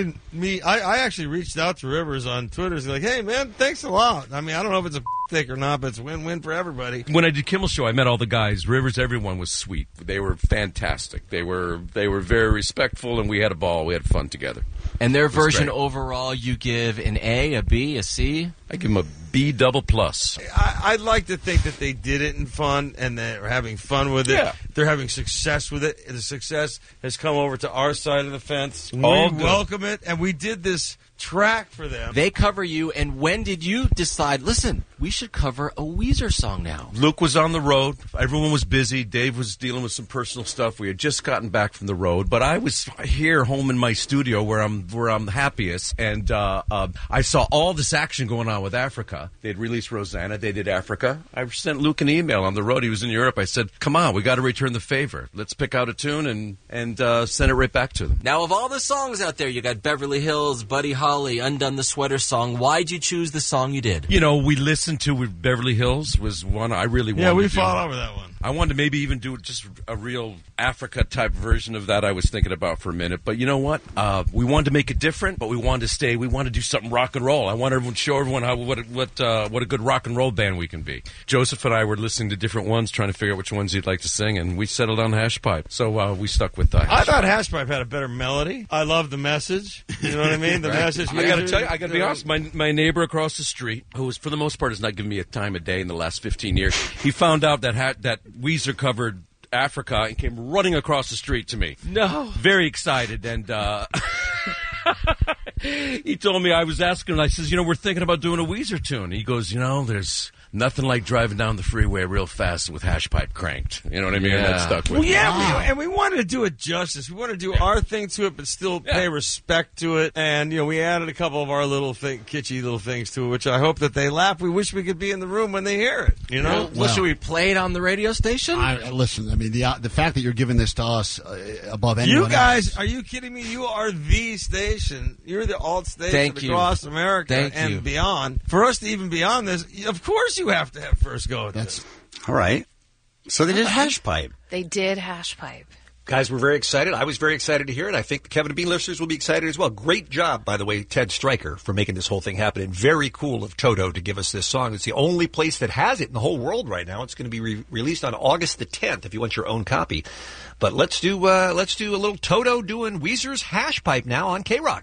I actually reached out to Rivers on Twitter. He's like, hey, man, thanks a lot. I mean, I don't know if it's a thing or not, but it's a win-win for everybody. When I did Kimmel Show, I met all the guys. Rivers, everyone was sweet. They were fantastic. They were very respectful, and we had a ball. We had fun together. And their version overall, you give an A, a B, a C? I give them a B double plus. I'd like to think that they did it in fun and they're having fun with it. Yeah. They're having success with it. The success has come over to our side of the fence. We welcome it, and we did this track for them. They cover you, and when did you decide, listen, we should cover a Weezer song now? Luke was on the road. Everyone was busy. Dave was dealing with some personal stuff. We had just gotten back from the road, but I was here home in my studio where I'm happiest, and I saw all this action going on with Africa. They'd released Rosanna. They did Africa. I sent Luke an email on the road. He was in Europe. I said, come on, we got to return the favor. Let's pick out a tune and send it right back to them. Now, of all the songs out there, you got Beverly Hills, Buddy Holly, Undone the Sweater Song. Why'd you choose the song you did? You know, we listened to Beverly Hills was one I really wanted to do. Yeah, we fought over that one. I wanted to maybe even do just a real Africa-type version of that I was thinking about for a minute. But you know what? We wanted to make it different, but we wanted to do something rock and roll. I wanted to show everyone what a good rock and roll band we can be. Joseph and I were listening to different ones, trying to figure out which ones he'd like to sing, and we settled on Hash Pipe. So we stuck with that. I thought Hash Pipe had a better melody. I love the message. You know what I mean? The message. I got to tell you, I got to be honest. My neighbor across the street, who was for the most part has not given me a time of day in the last 15 years, he found out that Weezer covered Africa and came running across the street to me. No. Very excited, and he told me, I was asking him, I says, we're thinking about doing a Weezer tune. He goes, there's nothing like driving down the freeway real fast with Hash Pipe cranked. You know what I mean? Yeah. That stuck with me. And we wanted to do it justice. We wanted to do our thing to it, but still pay respect to it. And, we added a couple of our little kitschy little things to it, which I hope that they laugh. We wish we could be in the room when they hear it, Well, should we play it on the radio station? Listen, I mean, the fact that you're giving this to us above anyone You guys, are you kidding me? You are the station. You're the alt station across America and beyond. For us to even be on this, of course you have to have first go at this. All right. So they did Hash Pipe. They did Hash Pipe. Guys, we're very excited. I was very excited to hear it. I think the Kevin and Bean listeners will be excited as well. Great job, by the way, Ted Stryker, for making this whole thing happen. And very cool of Toto to give us this song. It's the only place that has it in the whole world right now. It's going to be released on August the 10th if you want your own copy. But let's do a little Toto doing Weezer's Hash Pipe now on K-Rock.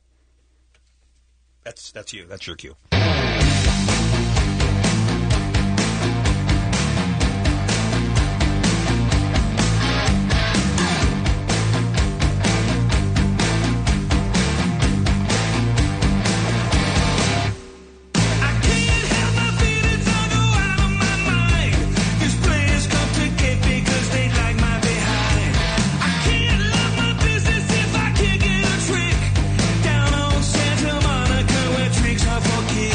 That's you. That's your cue. Monica, where tricks are for kids.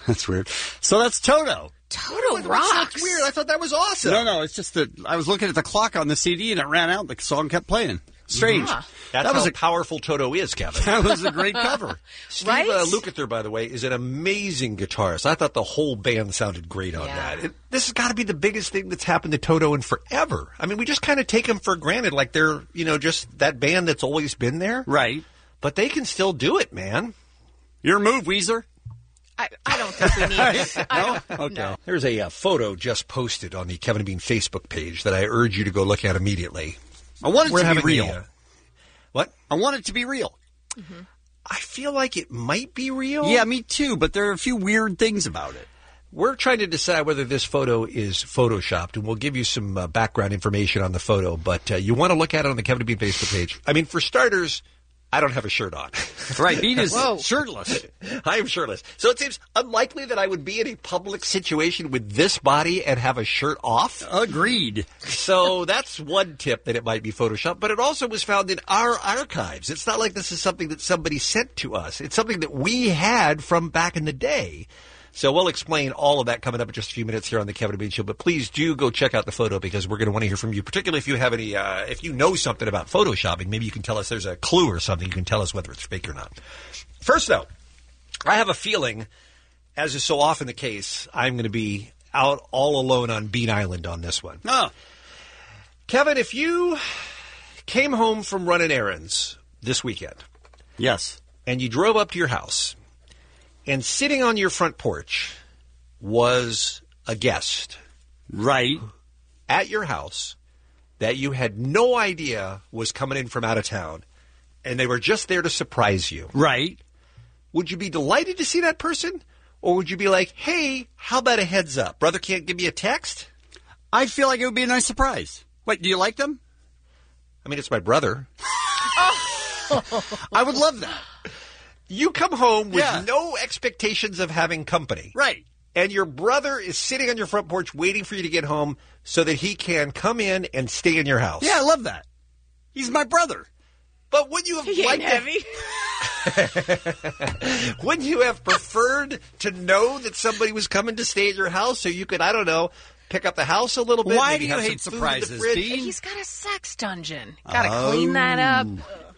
That's weird. So that's Toto. Toto rocks. That's weird. I thought that was awesome. No, it's just that I was looking at the clock on the CD and it ran out. The song kept playing. Strange. Yeah. That's how powerful Toto is, Kevin. That was a great cover. Steve Right? Lukather, by the way, is an amazing guitarist. I thought the whole band sounded great on that. This has got to be the biggest thing that's happened to Toto in forever. I mean, we just kind of take them for granted, like they're, just that band that's always been there. Right. But they can still do it, man. Your move, Weezer. I don't think we need it. Okay. There's a photo just posted on the Kevin and Bean Facebook page that I urge you to go look at immediately. I want it to be real. What? I want it to be real. Mm-hmm. I feel like it might be real. Yeah, me too, but there are a few weird things about it. We're trying to decide whether this photo is photoshopped, and we'll give you some background information on the photo, but you want to look at it on the Kevin and Bean Facebook page. I mean, for starters, I don't have a shirt on. Right, Bean is shirtless. I am shirtless. So it seems unlikely that I would be in a public situation with this body and have a shirt off. Agreed. So that's one tip that it might be Photoshopped, but it also was found in our archives. It's not like this is something that somebody sent to us. It's something that we had from back in the day. So we'll explain all of that coming up in just a few minutes here on the Kevin and Bean Show. But please do go check out the photo because we're going to want to hear from you, particularly if you have any, if you know something about photoshopping. Maybe you can tell us there's a clue or something. You can tell us whether it's fake or not. First, though, I have a feeling, as is so often the case, I'm going to be out all alone on Bean Island on this one. Oh. Kevin, if you came home from running errands this weekend. Yes. And you drove up to your house. And sitting on your front porch was a guest. Right. At your house that you had no idea was coming in from out of town. And they were just there to surprise you. Right. Would you be delighted to see that person? Or would you be like, hey, how about a heads up? Brother can't give me a text? I feel like it would be a nice surprise. Wait, do you like them? I mean, it's my brother. I would love that. You come home with no expectations of having company. Right. And your brother is sitting on your front porch waiting for you to get home so that he can come in and stay in your house. Yeah, I love that. He's my brother. But would you have liked heavy? Wouldn't you have preferred to know that somebody was coming to stay at your house so you could, I don't know, pick up the house a little bit? Why maybe do you have hate some food surprises, in the fridge? Bean? He's got a sex dungeon. Got to clean that up.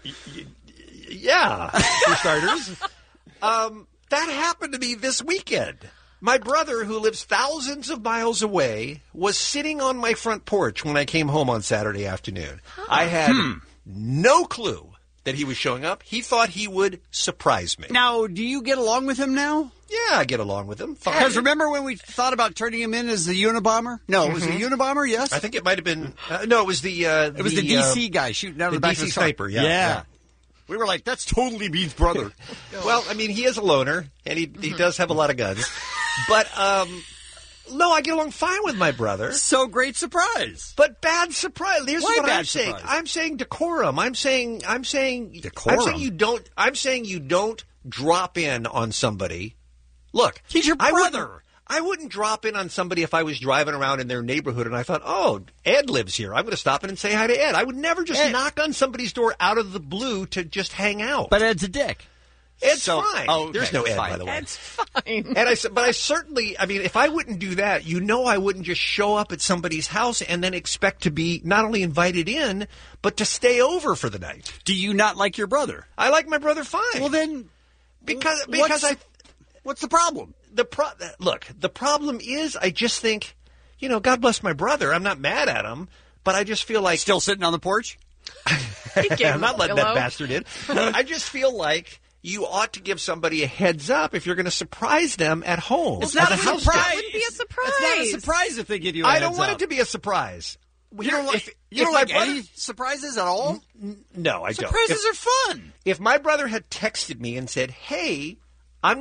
Yeah, for starters. That happened to me this weekend. My brother, who lives thousands of miles away, was sitting on my front porch when I came home on Saturday afternoon. I had no clue that he was showing up. He thought he would surprise me. Now, do you get along with him now? Yeah, I get along with him. Fine. Because remember when we thought about turning him in as the Unabomber? No, was it Unabomber? Yes. I think it might have been. No, it was the. It was the DC guy shooting out of the back DC of the truck. sniper. Yeah. We were like, that's totally Bean's brother. Well, I mean, he is a loner, and he does have a lot of guns. But, no, I get along fine with my brother. So great surprise. But bad surprise. Here's Why what bad I'm saying. surprise? I'm saying decorum. I'm saying decorum. I'm saying you don't drop in on somebody. Look, he's your brother. I wouldn't drop in on somebody if I was driving around in their neighborhood and I thought, oh, Ed lives here. I'm going to stop in and say hi to Ed. I would never just knock on somebody's door out of the blue to just hang out. But Ed's a dick. Ed's fine. Oh, okay. There's no Ed, Fine. by the way. Ed's fine. And I certainly, I mean, if I wouldn't do that, I wouldn't just show up at somebody's house and then expect to be not only invited in, but to stay over for the night. Do you not like your brother? I like my brother fine. Well, then, because what's the problem? Look, the problem is I just think, God bless my brother. I'm not mad at him, but I just feel like still sitting on the porch. I'm not letting that bastard in. I just feel like you ought to give somebody a heads up if you're going to surprise them at home. It's not a surprise. It would be a surprise. It's not a surprise if they give you a I heads don't want up. it to be a surprise. You don't like any surprises at all? No, I don't. Surprises are fun. If my brother had texted me and said, "Hey, I'm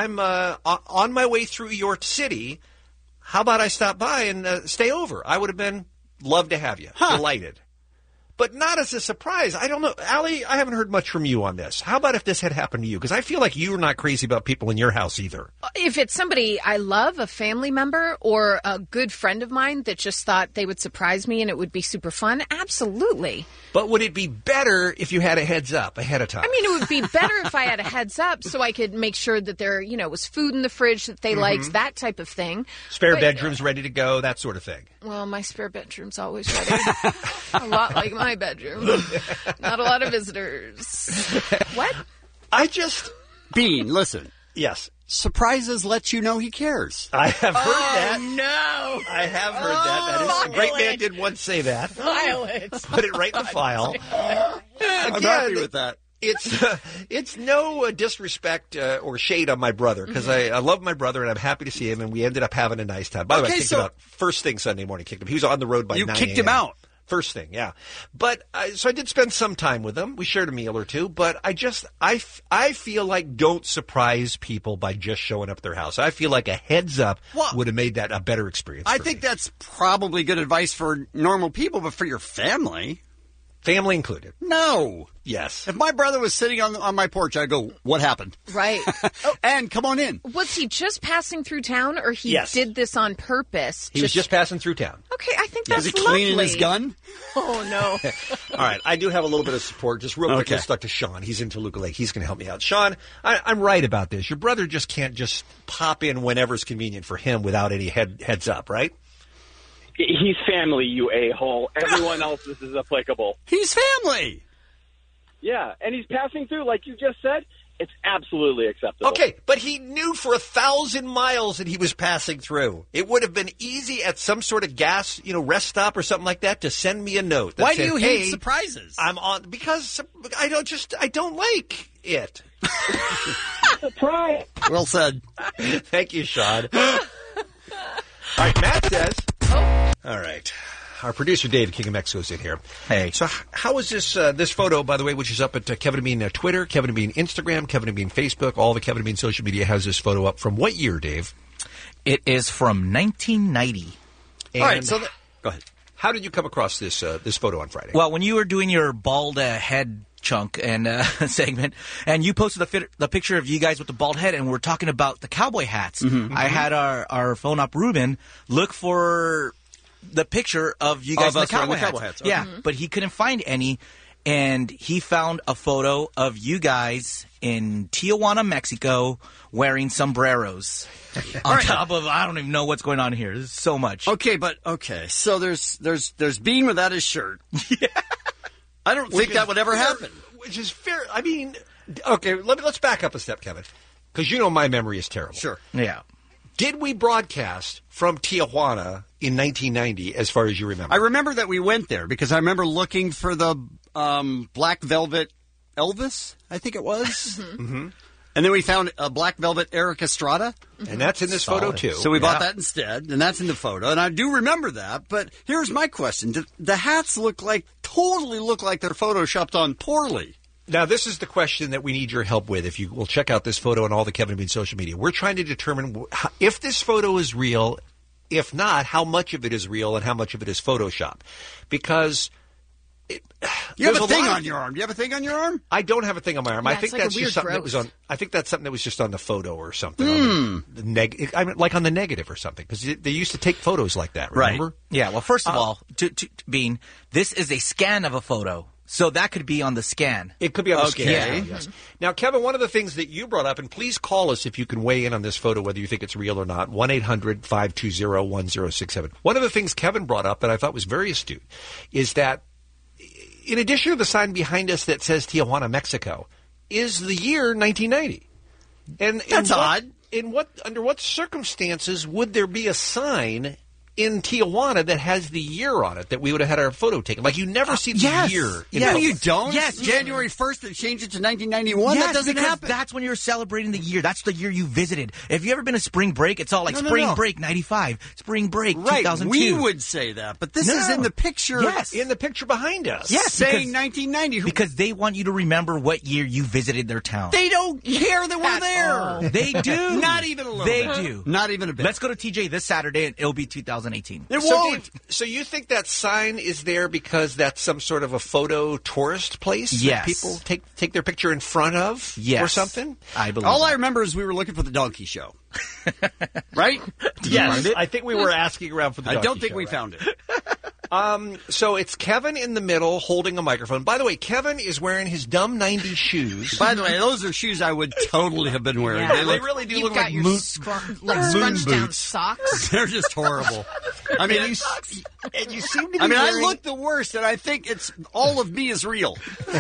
on my way through your city. How about I stop by and stay over?" I would have been love to have you, delighted. but not as a surprise. I don't know. Allie, I haven't heard much from you on this. How about if this had happened to you? Because I feel like you're not crazy about people in your house either. If it's somebody I love, a family member, or a good friend of mine that just thought they would surprise me and it would be super fun, absolutely. But would it be better if you had a heads up ahead of time? I mean, it would be better if I had a heads up so I could make sure that there, was food in the fridge that they liked, that type of thing. Spare bedrooms ready to go, that sort of thing. Well, my spare bedroom's always ready. A lot like my bedroom. Not a lot of visitors. What? Bean, listen. Yes. Surprises let you know he cares. I have heard that. No. I have heard that. A great man did once say that. Violet. Put it right in the file. I'm happy with that. It's no disrespect or shade on my brother, because I love my brother and I'm happy to see him, and we ended up having a nice time. By the way, I kicked him out first thing Sunday morning. Kicked him. He was on the road by 9 a.m. You kicked him out? First thing, yeah. But so I did spend some time with him. We shared a meal or two. But I feel like don't surprise people by just showing up at their house. I feel like a heads up would have made that a better experience. I think that's probably good advice for normal people, but for your family. Family included. No. Yes. If my brother was sitting on my porch, I'd go, what happened? Right. And come on in. Was he just passing through town, or he did this on purpose? He was just passing through town. Okay, I think that's lovely. lovely. Was he cleaning his gun? Oh, no. All right, I do have a little bit of support. Just real quick, let's talk to Sean. He's in Toluca Lake. He's going to help me out. Sean, I'm right about this. Your brother just can't just pop in whenever's convenient for him without any heads up, right? He's family, you a-hole. Everyone else, this is applicable. He's family. Yeah, and he's passing through, like you just said. It's absolutely acceptable. Okay, but he knew for 1,000 miles that he was passing through. It would have been easy at some sort of gas, rest stop or something like that to send me a note. That Why said, do you hate surprises? I'm on because I don't like it. Surprise. Well said. Thank you, Sean. All right, Matt says. All right. Our producer, David King of Mexico, is in here. Hey. So how is this photo, by the way, which is up at Kevin and Bean Twitter, Kevin and Bean Instagram, Kevin and Bean Facebook, all the Kevin and Bean social media has this photo up. From what year, Dave? It is from 1990. And all right, so go ahead. How did you come across this photo on Friday? Well, when you were doing your bald head chunk and segment, and you posted the picture of you guys with the bald head, and we're talking about the cowboy hats. Mm-hmm. I had our phone up, Ruben, look for the picture of you guys in the cowboy hats. Okay. Yeah, but he couldn't find any, and he found a photo of you guys in Tijuana, Mexico, wearing sombreros. On top of, I don't even know what's going on here. There's so much. Okay, so there's Bean without his shirt. Yeah. I don't think that would ever happen. Which is fair. I mean, okay, let's back up a step, Kevin, because my memory is terrible. Sure. Yeah. Did we broadcast from Tijuana in 1990, as far as you remember? I remember that we went there because I remember looking for the Black Velvet Elvis, I think it was. Mm-hmm. And then we found a Black Velvet Eric Estrada. And that's in this photo, too. So we bought that instead, and that's in the photo. And I do remember that, but here's my question. The hats totally look like they're photoshopped on poorly. Now, this is the question that we need your help with. If you will check out this photo on all the Kevin and Bean social media. We're trying to determine if this photo is real. If not, how much of it is real and how much of it is Photoshop. Because you have a thing on your arm. Do you have a thing on your arm? I don't have a thing on my arm. Yeah, I think that's just something that was on. I think that's something that was just on the photo or something. On the like on the negative or something, because they used to take photos like that. Remember? Right. Yeah. Well, first of all, Bean, this is a scan of a photo. So that could be on the scan. It could be on the scan. Yeah. Yes. Now, Kevin, one of the things that you brought up, and please call us if you can weigh in on this photo, whether you think it's real or not, 1-800-520-1067. One of the things Kevin brought up that I thought was very astute is that in addition to the sign behind us that says Tijuana, Mexico, is the year 1990. And that's odd. Under what circumstances would there be a sign in Tijuana that has the year on it that we would have had our photo taken? Like, you never see the year. No, you don't. Yes. January 1st, they changed it to 1991. Yes, that doesn't happen. That's when you're celebrating the year. That's the year you visited. If you ever been to spring break, it's all like spring break 95, spring break 2002. We would say that, but this is in the picture. Yes. In the picture behind us. Yes. Saying 1990. Because they want you to remember what year you visited their town. They don't care that we're there. They do. Not even a little bit. They do. Not even a bit. Let's go to TJ this Saturday, and it'll be 2002. 2018. So you think that sign is there because that's some sort of a photo tourist place Yes. that people take their picture in front of Yes. or something? I believe All that. I remember is we were looking for the donkey show. Right? Yes, I think we were asking around for the I donkey don't think show, we right? found it. So it's Kevin in the middle holding a microphone. By the way, Kevin is wearing his dumb 90s shoes. By the way, those are shoes I would totally have been wearing. Yeah. They They really do You've look got like your moon, scrunched down boots. socks. They're just horrible. I mean, and you seem to be I mean, I wearing- look the worst, and I think it's all of me is real.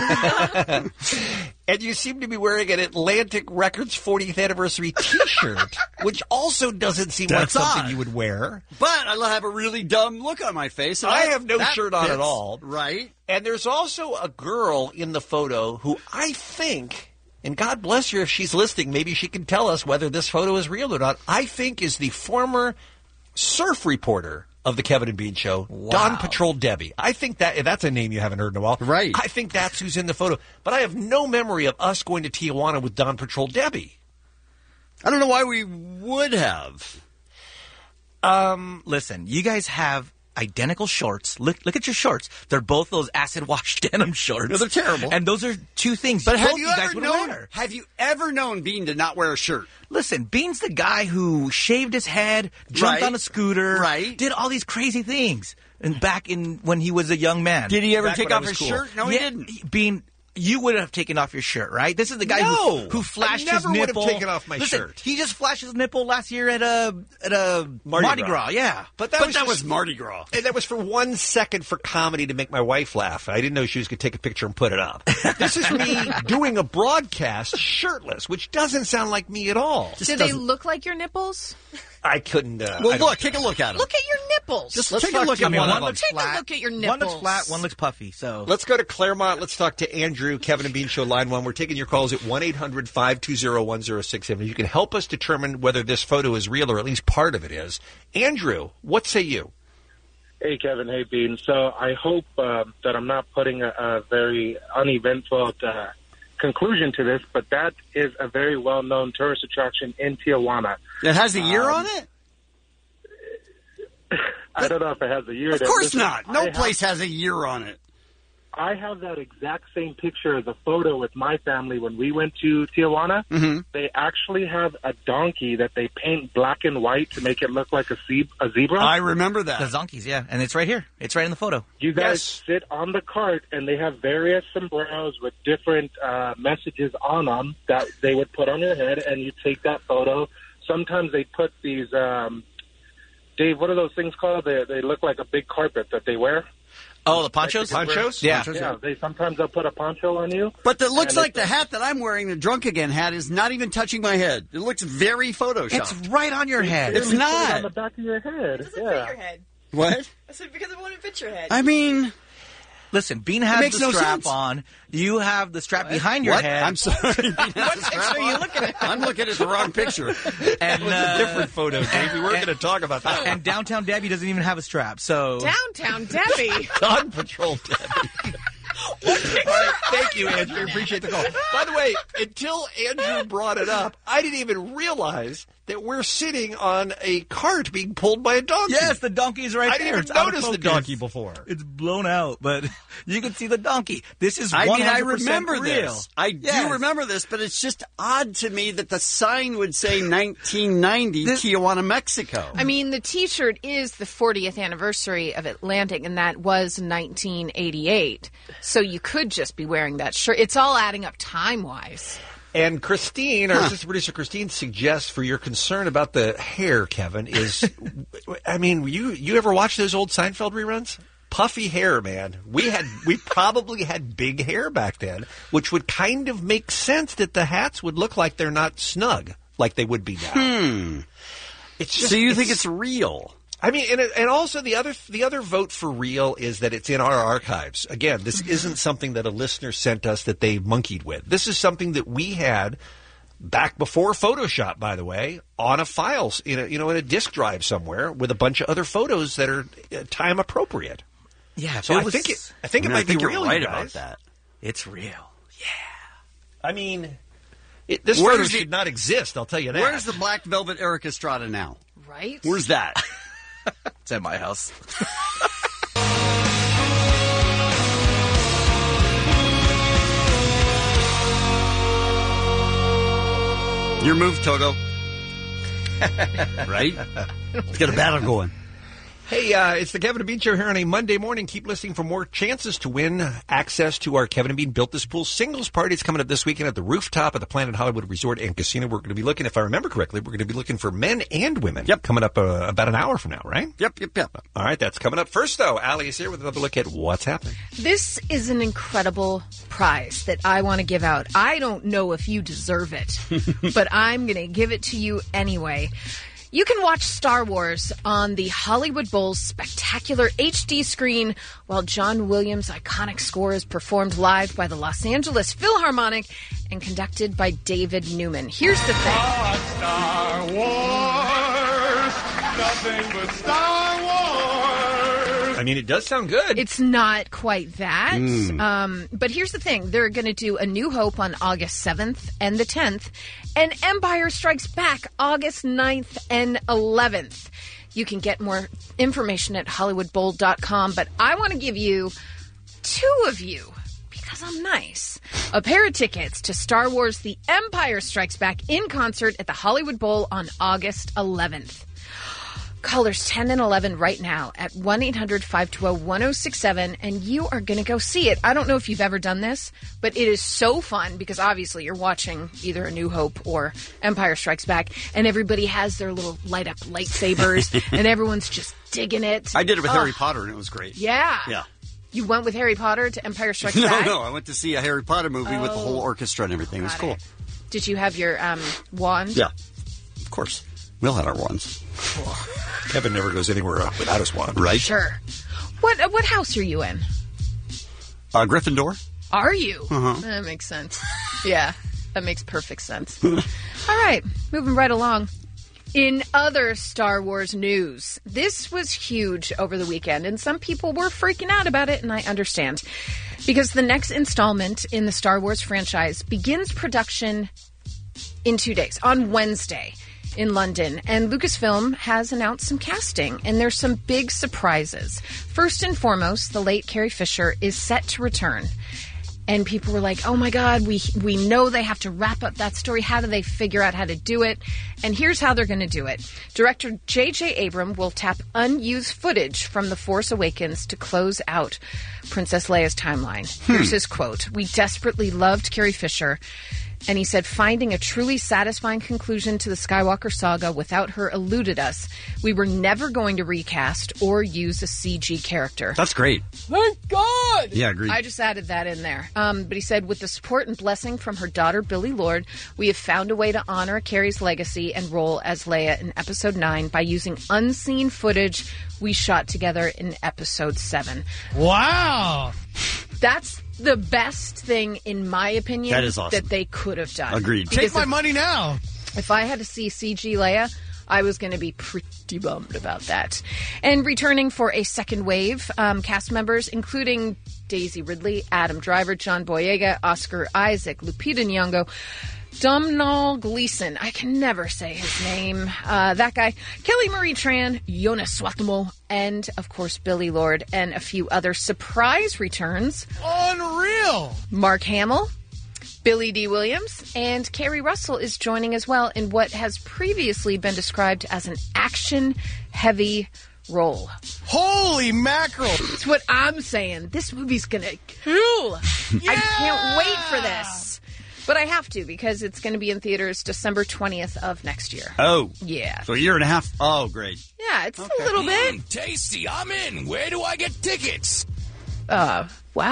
And you seem to be wearing an Atlantic Records 40th anniversary T-shirt, which also doesn't seem That's like something odd. you would wear. But I have a really dumb look on my face. And I have no that shirt on fits, at all. Right? And there's also a girl in the photo who I think, and God bless her if she's listening, maybe she can tell us whether this photo is real or not, I think is the former surf reporter of the Kevin and Bean Show, Don Patrol Debbie. I think that's a name you haven't heard in a while. Right. I think that's who's in the photo. But I have no memory of us going to Tijuana with Don Patrol Debbie. I don't know why we would have. Listen, you guys have identical shorts. Look at your shorts. They're both those acid wash denim shorts. No, they're terrible. And those are two things. But both have you guys ever would known? wear. Have you ever known Bean to not wear a shirt? Listen, Bean's the guy who shaved his head, jumped Right. on a scooter, Right. did all these crazy things, and back in when he was a young man. Did he ever Back take when I off was his cool. shirt? No, he didn't. Bean, you would have taken off your shirt, right? This is the guy No. who flashed I never his would have nipple. taken off my Listen, shirt. He just flashed his nipple last year at a Mardi Gras. Yeah, But that was just- Mardi Gras. And that was for 1 second for comedy to make my wife laugh. I didn't know she was going to take a picture and put it up. This is me doing a broadcast shirtless, which doesn't sound like me at all. Do they look like your nipples? I couldn't. Well, look, take a look at him. Look at your nipples. Just Let's take a talk look to at one one of of them. them. Take a look at your nipples. One looks flat, one looks puffy. So Let's go to Claremont. Let's talk to Andrew, Kevin and Bean Show, line 1. We're taking your calls at 1-800-520-1067. You can help us determine whether this photo is real or at least part of it is. Andrew, what say you? Hey, Kevin. Hey, Bean. So I hope that I'm not putting a very uneventful conclusion to this, but that is a very well-known tourist attraction in Tijuana. It has a year on it? I don't know if it has a year. Of course not. No place has a year on it. I have that exact same picture as a photo with my family when we went to Tijuana. Mm-hmm. They actually have a donkey that they paint black and white to make it look like a zebra. I remember that. the donkeys, yeah, and it's right here. It's right in the photo. You guys sit on the cart, and they have various sombreros with different messages on them that they would put on your head, and you take that photo. Sometimes they put these, Dave, what are those things called? They look like a big carpet that they wear. Oh, the ponchos? Ponchos? Yeah. Yeah, sometimes they'll put a poncho on you. But it looks And like the hat that I'm wearing, the Drunk Again hat, is not even touching my head. It looks very photoshopped. It's right on your head. It's Put it on not. the back of your head. Your head. What? I said because it won't fit your head. I mean, Listen, Bean It has makes the no strap sense. on. You have the strap behind your what? head. I'm sorry. What picture are you looking at? I'm looking at the wrong picture. And a different photo, Dave. We weren't going to talk about that. And Downtown Debbie doesn't even have a strap. So Downtown Debbie. Don Patrol Debbie. All right, thank you, Andrew. Appreciate the call. By the way, until Andrew brought it up, I didn't even realize that we're sitting on a cart being pulled by a donkey. yes, the donkey's right I there. didn't It's even out of notice the focus. donkey before. It's blown out, but you can see the donkey. This is 100% I mean, I remember real. this. I Yes. do remember this, but it's just odd to me that the sign would say 1990 Tijuana, Mexico. I mean, the T-shirt is the 40th anniversary of Atlantic, and that was 1988. So you could just be wearing that shirt. It's all adding up time-wise. And Christine, our assistant producer Christine, suggests for your concern about the hair, Kevin, is, I mean, you ever watch those old Seinfeld reruns? Puffy hair, man. We probably had big hair back then, which would kind of make sense that the hats would look like they're not snug like they would be now. It's just, so you think it's real? I mean, and also the other vote for real is that it's in our archives. Again, this isn't something that a listener sent us that they monkeyed with. This is something that we had back before Photoshop, by the way, on a file, in a disk drive somewhere with a bunch of other photos that are time appropriate. Yeah, So I think it might be real. Right you about guys. that. It's real. I mean, this Where's photo the- should not exist. I'll tell you that. Where's the Black Velvet Eric Estrada now? Right? Where's that? It's at my house. Your move, Toto. Right? Let's get a battle going. Hey, it's the Kevin and Bean Show here on a Monday morning. Keep listening for more chances to win access to our Kevin and Bean Built This Pool singles party. It's coming up this weekend at the rooftop of the Planet Hollywood Resort and Casino. We're going to be looking, if I remember correctly, we're going to be looking for men and women. Yep. Coming up about an hour from now, right? Yep. All right, that's coming up. First, though, Allie is here with another look at what's happening. This is an incredible prize that I want to give out. I don't know if you deserve it, but I'm going to give it to you anyway. You can watch Star Wars on the Hollywood Bowl's spectacular HD screen while John Williams' iconic score is performed live by the Los Angeles Philharmonic and conducted by David Newman. Here's the thing. Star Wars, nothing but Star Wars. I mean, it does sound good. It's not quite that. But here's the thing. They're going to do A New Hope on August 7th and the 10th, and Empire Strikes Back August 9th and 11th. You can get more information at HollywoodBowl.com, but I want to give you two of you, because I'm nice, a pair of tickets to Star Wars The Empire Strikes Back in concert at the Hollywood Bowl on August 11th. Callers 10 and 11 right now at 1-800-520-1067, and you are going to go see it. I don't know if you've ever done this, but it is so fun because obviously you're watching either A New Hope or Empire Strikes Back, and everybody has their little light-up lightsabers, and everyone's just digging it. I did it with Harry Potter, and it was great. Yeah. Yeah. You went with Harry Potter to Empire Strikes Back? No, I went to see a Harry Potter movie with the whole orchestra and everything. It was cool. Did you have your wand? Yeah, of course. We all had our wands. Kevin never goes anywhere without his wand. Right? Sure. What house are you in? Gryffindor. Are you? Uh-huh. That makes sense. Yeah, that makes perfect sense. All right, moving right along. In other Star Wars news, this was huge over the weekend, and some people were freaking out about it, and I understand. Because the next installment in the Star Wars franchise begins production in 2 days, on Wednesday in London. And Lucasfilm has announced some casting, and there's some big surprises. First and foremost, the late Carrie Fisher is set to return. And people were like, oh my God, we know they have to wrap up that story. How do they figure out how to do it? And here's how they're going to do it. Director J.J. Abrams will tap unused footage from The Force Awakens to close out Princess Leia's timeline. Here's his quote. "We desperately loved Carrie Fisher." And he said, "Finding a truly satisfying conclusion to the Skywalker saga without her eluded us. We were never going to recast or use a CG character." That's great. Thank God! Yeah, agreed. I just added that in there. But he said, with the support and blessing from her daughter, Billie Lourd, we have found a way to honor Carrie's legacy and role as Leia in Episode 9 by using unseen footage we shot together in Episode 7. Wow! That's the best thing, in my opinion, that is awesome. that they could have done. Agreed. Take my money now. If I had to see CG Leia, I was going to be pretty bummed about that. And returning for a second wave, cast members including Daisy Ridley, Adam Driver, John Boyega, Oscar Isaac, Lupita Nyong'o, Domhnall Gleeson, I can never say his name, that guy, Kelly Marie Tran, Jonas Swartmo, and, of course, Billie Lourd, and a few other surprise returns. Unreal! Mark Hamill, Billy D. Williams, and Kerry Russell is joining as well in what has previously been described as an action-heavy role. Holy mackerel! That's what I'm saying. This movie's gonna kill. I can't wait for this. But I have to, because it's going to be in theaters December 20th of next year. Oh. Yeah. So a year and a half. Oh, great. Yeah, it's a little bit. Tasty. I'm in. Where do I get tickets? Wow.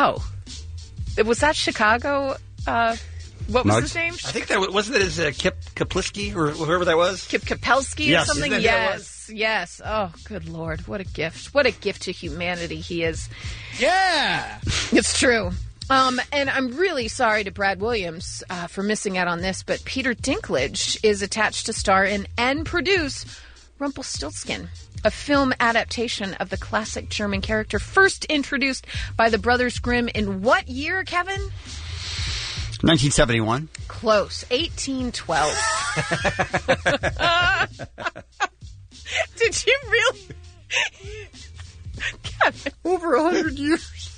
Was that Chicago? What was his name? I think that wasn't it Kip Kaplisky or whoever that was? Kip Kapelski or something? Isn't that Yes. Oh, good Lord. What a gift. What a gift to humanity he is. Yeah. It's true. And I'm really sorry to Brad Williams for missing out on this, but Peter Dinklage is attached to star in and produce Rumpelstiltskin, a film adaptation of the classic German character first introduced by the Brothers Grimm in what year, Kevin? 1971. Close. 1812. Did you really? Kevin. Over 100 years.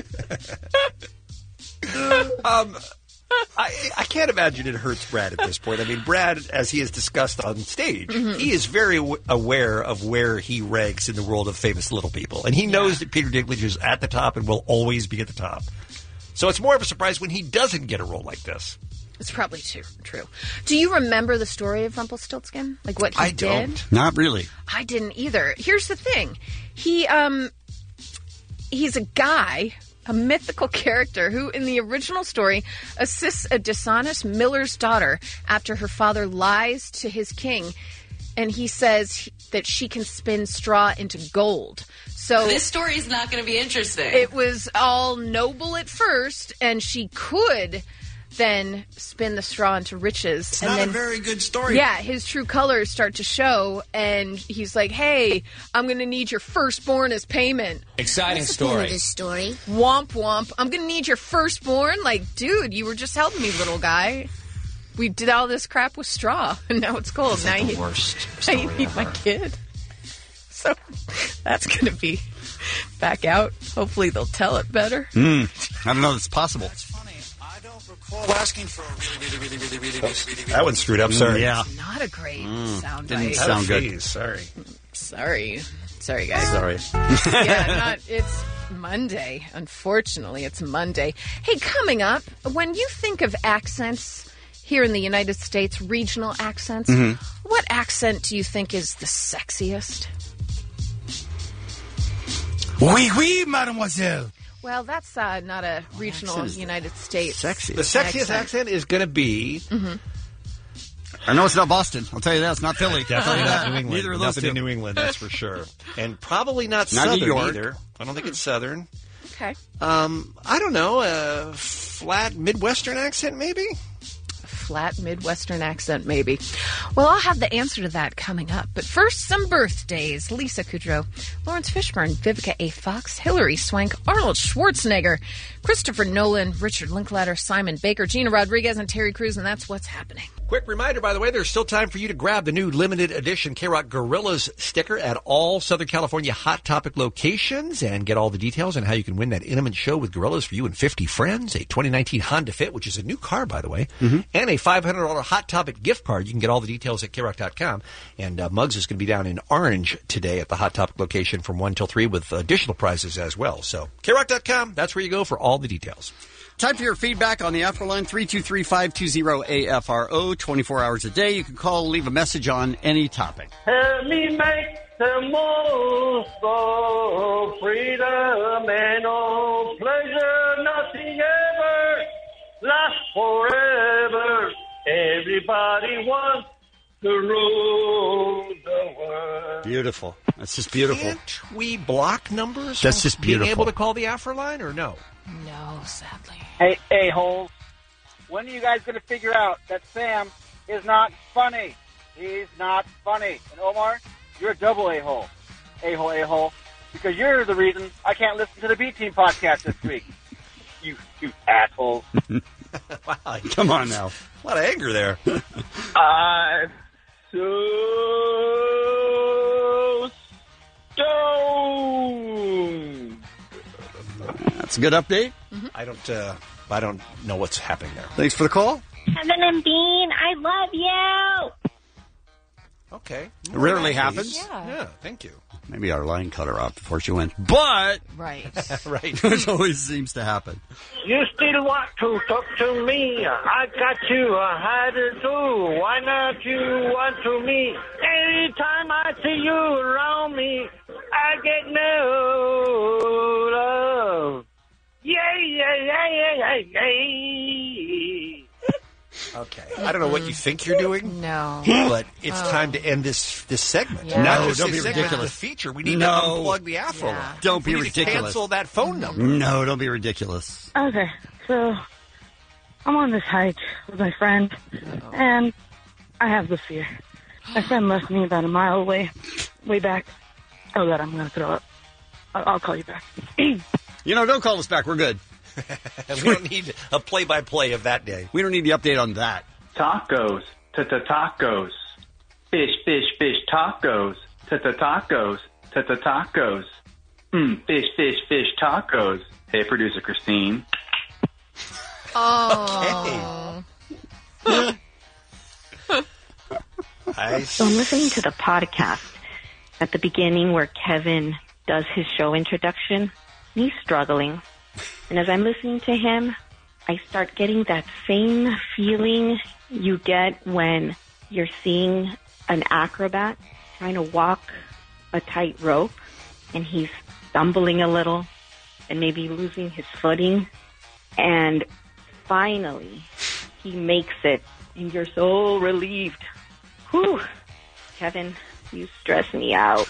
I can't imagine it hurts Brad at this point. I mean, Brad, as he has discussed on stage, Mm-hmm. he is very aware of where he ranks in the world of famous little people. And he knows that Peter Dinklage is at the top and will always be at the top. So it's more of a surprise when he doesn't get a role like this. It's probably true. Do you remember the story of Rumpelstiltskin? Like what he did? Not really. I didn't either. Here's the thing. He's a guy, a mythical character who, in the original story, assists a dishonest miller's daughter after her father lies to his king, and he says that she can spin straw into gold. So this story is not going to be interesting. it was all noble at first, and she could then spin the straw into riches. It's and not then, a very good story. Yeah, his true colors start to show, and he's like, hey, I'm going to need your firstborn as payment. Exciting What's the point of story. this story? Womp womp. I'm going to need your firstborn? Like, dude, you were just helping me, little guy. We did all this crap with straw, and now it's gold. Is Now that the you, worst now you story need my ever? kid. So that's going to be back out. Hopefully they'll tell it better. I don't know if it's possible. Asking for a That one screwed up. Sorry. Yeah. Not a great sound Didn't bite. sound good. Jeez, sorry. Sorry, guys. Sorry. It's Monday. Unfortunately, it's Monday. Hey, coming up, when you think of accents here in the United States, regional accents, what accent do you think is the sexiest? Oui, mademoiselle. Well, that's not a regional accent is United States. Sexy. The sexiest accent is going to be... I know it's not Boston. I'll tell you that. It's not Philly. Definitely not New England. Neither of those Nothing two. in New England, that's for sure. And probably not Not New Southern York. either. I don't think it's Southern. Okay. I don't know. A flat Midwestern accent, maybe? Flat Midwestern accent, maybe. Well, I'll have the answer to that coming up. But first, some birthdays. Lisa Kudrow, Lawrence Fishburne, Vivica A. Fox, Hilary Swank, Arnold Schwarzenegger, Christopher Nolan, Richard Linklater, Simon Baker, Gina Rodriguez, and Terry Crews, and that's what's happening. Quick reminder, by the way, there's still time for you to grab the new limited edition K-Rock Gorillas sticker at all Southern California Hot Topic locations and get all the details on how you can win that intimate show with Gorillas for you and 50 friends, a 2019 Honda Fit, which is a new car, by the way, and a $500 Hot Topic gift card. You can get all the details at KRock.com. And Muggs is going to be down in Orange today at the Hot Topic location from 1 till 3 with additional prizes as well. So KRock.com, that's where you go for all the details. Time for your feedback on the Afro line, 323-520-AFRO, 24 hours a day. You can call, leave a message on any topic. Help me make the most of freedom and all pleasure. Nothing ever lasts forever. Everybody wants to rule the world. Beautiful. That's just beautiful. Can't we block numbers That's from just beautiful. being able to call the Afro line, or no? No, sadly. Hey, A-holes. When are you guys going to figure out that Sam is not funny? He's not funny. And Omar, you're a double A-hole. A-hole, A-hole. Because you're the reason I can't listen to the B-Team podcast this week. You assholes. Wow. Come on now. A lot of anger there. I'm so stoned. That's a good update. I don't know what's happening there. Thanks for the call. Kevin and Bean, I love you. Okay. It rarely happens. Yeah, thank you. Maybe our line cut her off before she went. But Right. Right. it always seems to happen. You still want to talk to me? I got you a hider too. Why not you want to me? Anytime I see you around me, I get no love. Yay. Okay. I don't know what you think you're doing. No. But it's time to end this segment. Yeah. Not No, just don't this be segment, ridiculous. The feature. We need No. to unplug the Afro line. Don't be We need to ridiculous. cancel that phone number. No, don't be ridiculous. Okay, so I'm on this hike with my friend, and I have the fear. My friend left me about a mile away, way back. Oh, God, I'm going to throw up. I'll call you back. Don't call us back. We're good. We don't need a play-by-play of that day. We don't need the update on that. Tacos, tacos. Fish, tacos, tacos. Tacos. Fish, fish, fish tacos. Hey, producer Christine. Oh. So I'm listening to the podcast at the beginning where Kevin does his show introduction. He's struggling. And as I'm listening to him, I start getting that same feeling you get when you're seeing an acrobat trying to walk a tight rope and he's stumbling a little and maybe losing his footing. And finally, he makes it and you're so relieved. Whew. Kevin, you stress me out.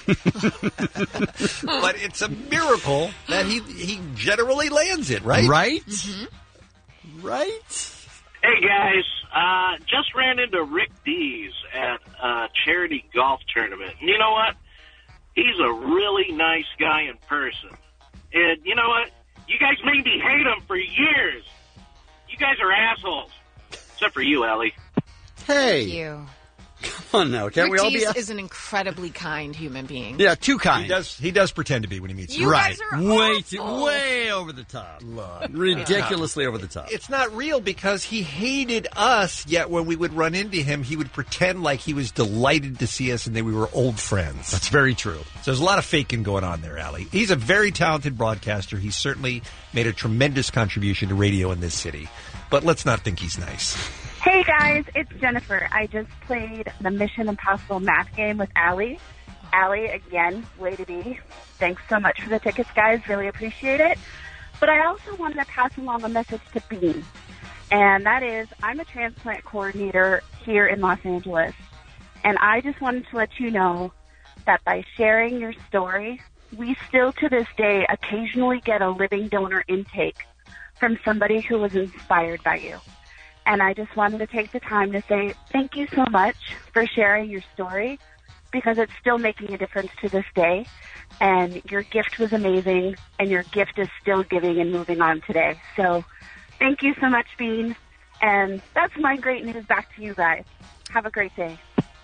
But it's a miracle that he generally lands it, right? Right? Mm-hmm. Right? Hey, guys. Just ran into Rick Dees at a charity golf tournament. And you know what? He's a really nice guy in person. And you know what? You guys made me hate him for years. You guys are assholes. Except for you, Ellie. Hey. Thank you. Come on now. Can't Rick we all be... Dees is an incredibly kind human being. Yeah, too kind. He does pretend to be when he meets You guys are way over the top. Ridiculously over the top. It's not real because he hated us, yet when we would run into him, he would pretend like he was delighted to see us and that we were old friends. That's very true. So there's a lot of faking going on there, Allie. He's a very talented broadcaster. He's certainly made a tremendous contribution to radio in this city. But let's not think he's nice. Hey guys, it's Jennifer. I just played the Mission Impossible math game with Allie. Allie, again, way to be. Thanks so much for the tickets, guys. Really appreciate it. But I also wanted to pass along a message to Bean. And that is, I'm a transplant coordinator here in Los Angeles. And I just wanted to let you know that by sharing your story, we still to this day occasionally get a living donor intake from somebody who was inspired by you. And I just wanted to take the time to say thank you so much for sharing your story because it's still making a difference to this day. And your gift was amazing, and your gift is still giving and moving on today. So thank you so much, Bean. And that's my great news back to you guys. Have a great day.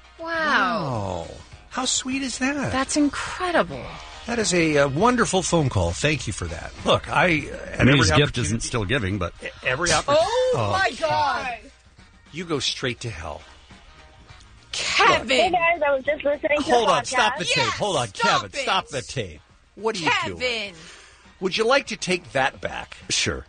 Wow. Oh, how sweet is that? That's incredible. That is a wonderful phone call. Thank you for that. Look, his gift isn't still giving, but every opportunity. Oh, my God! You go straight to hell, Kevin. Hey guys, I was just listening to Hold the on, podcast. stop the tape. Hold on, stop Kevin, it. stop the tape. What are you doing? Kevin. Would you like to take that back? Sure.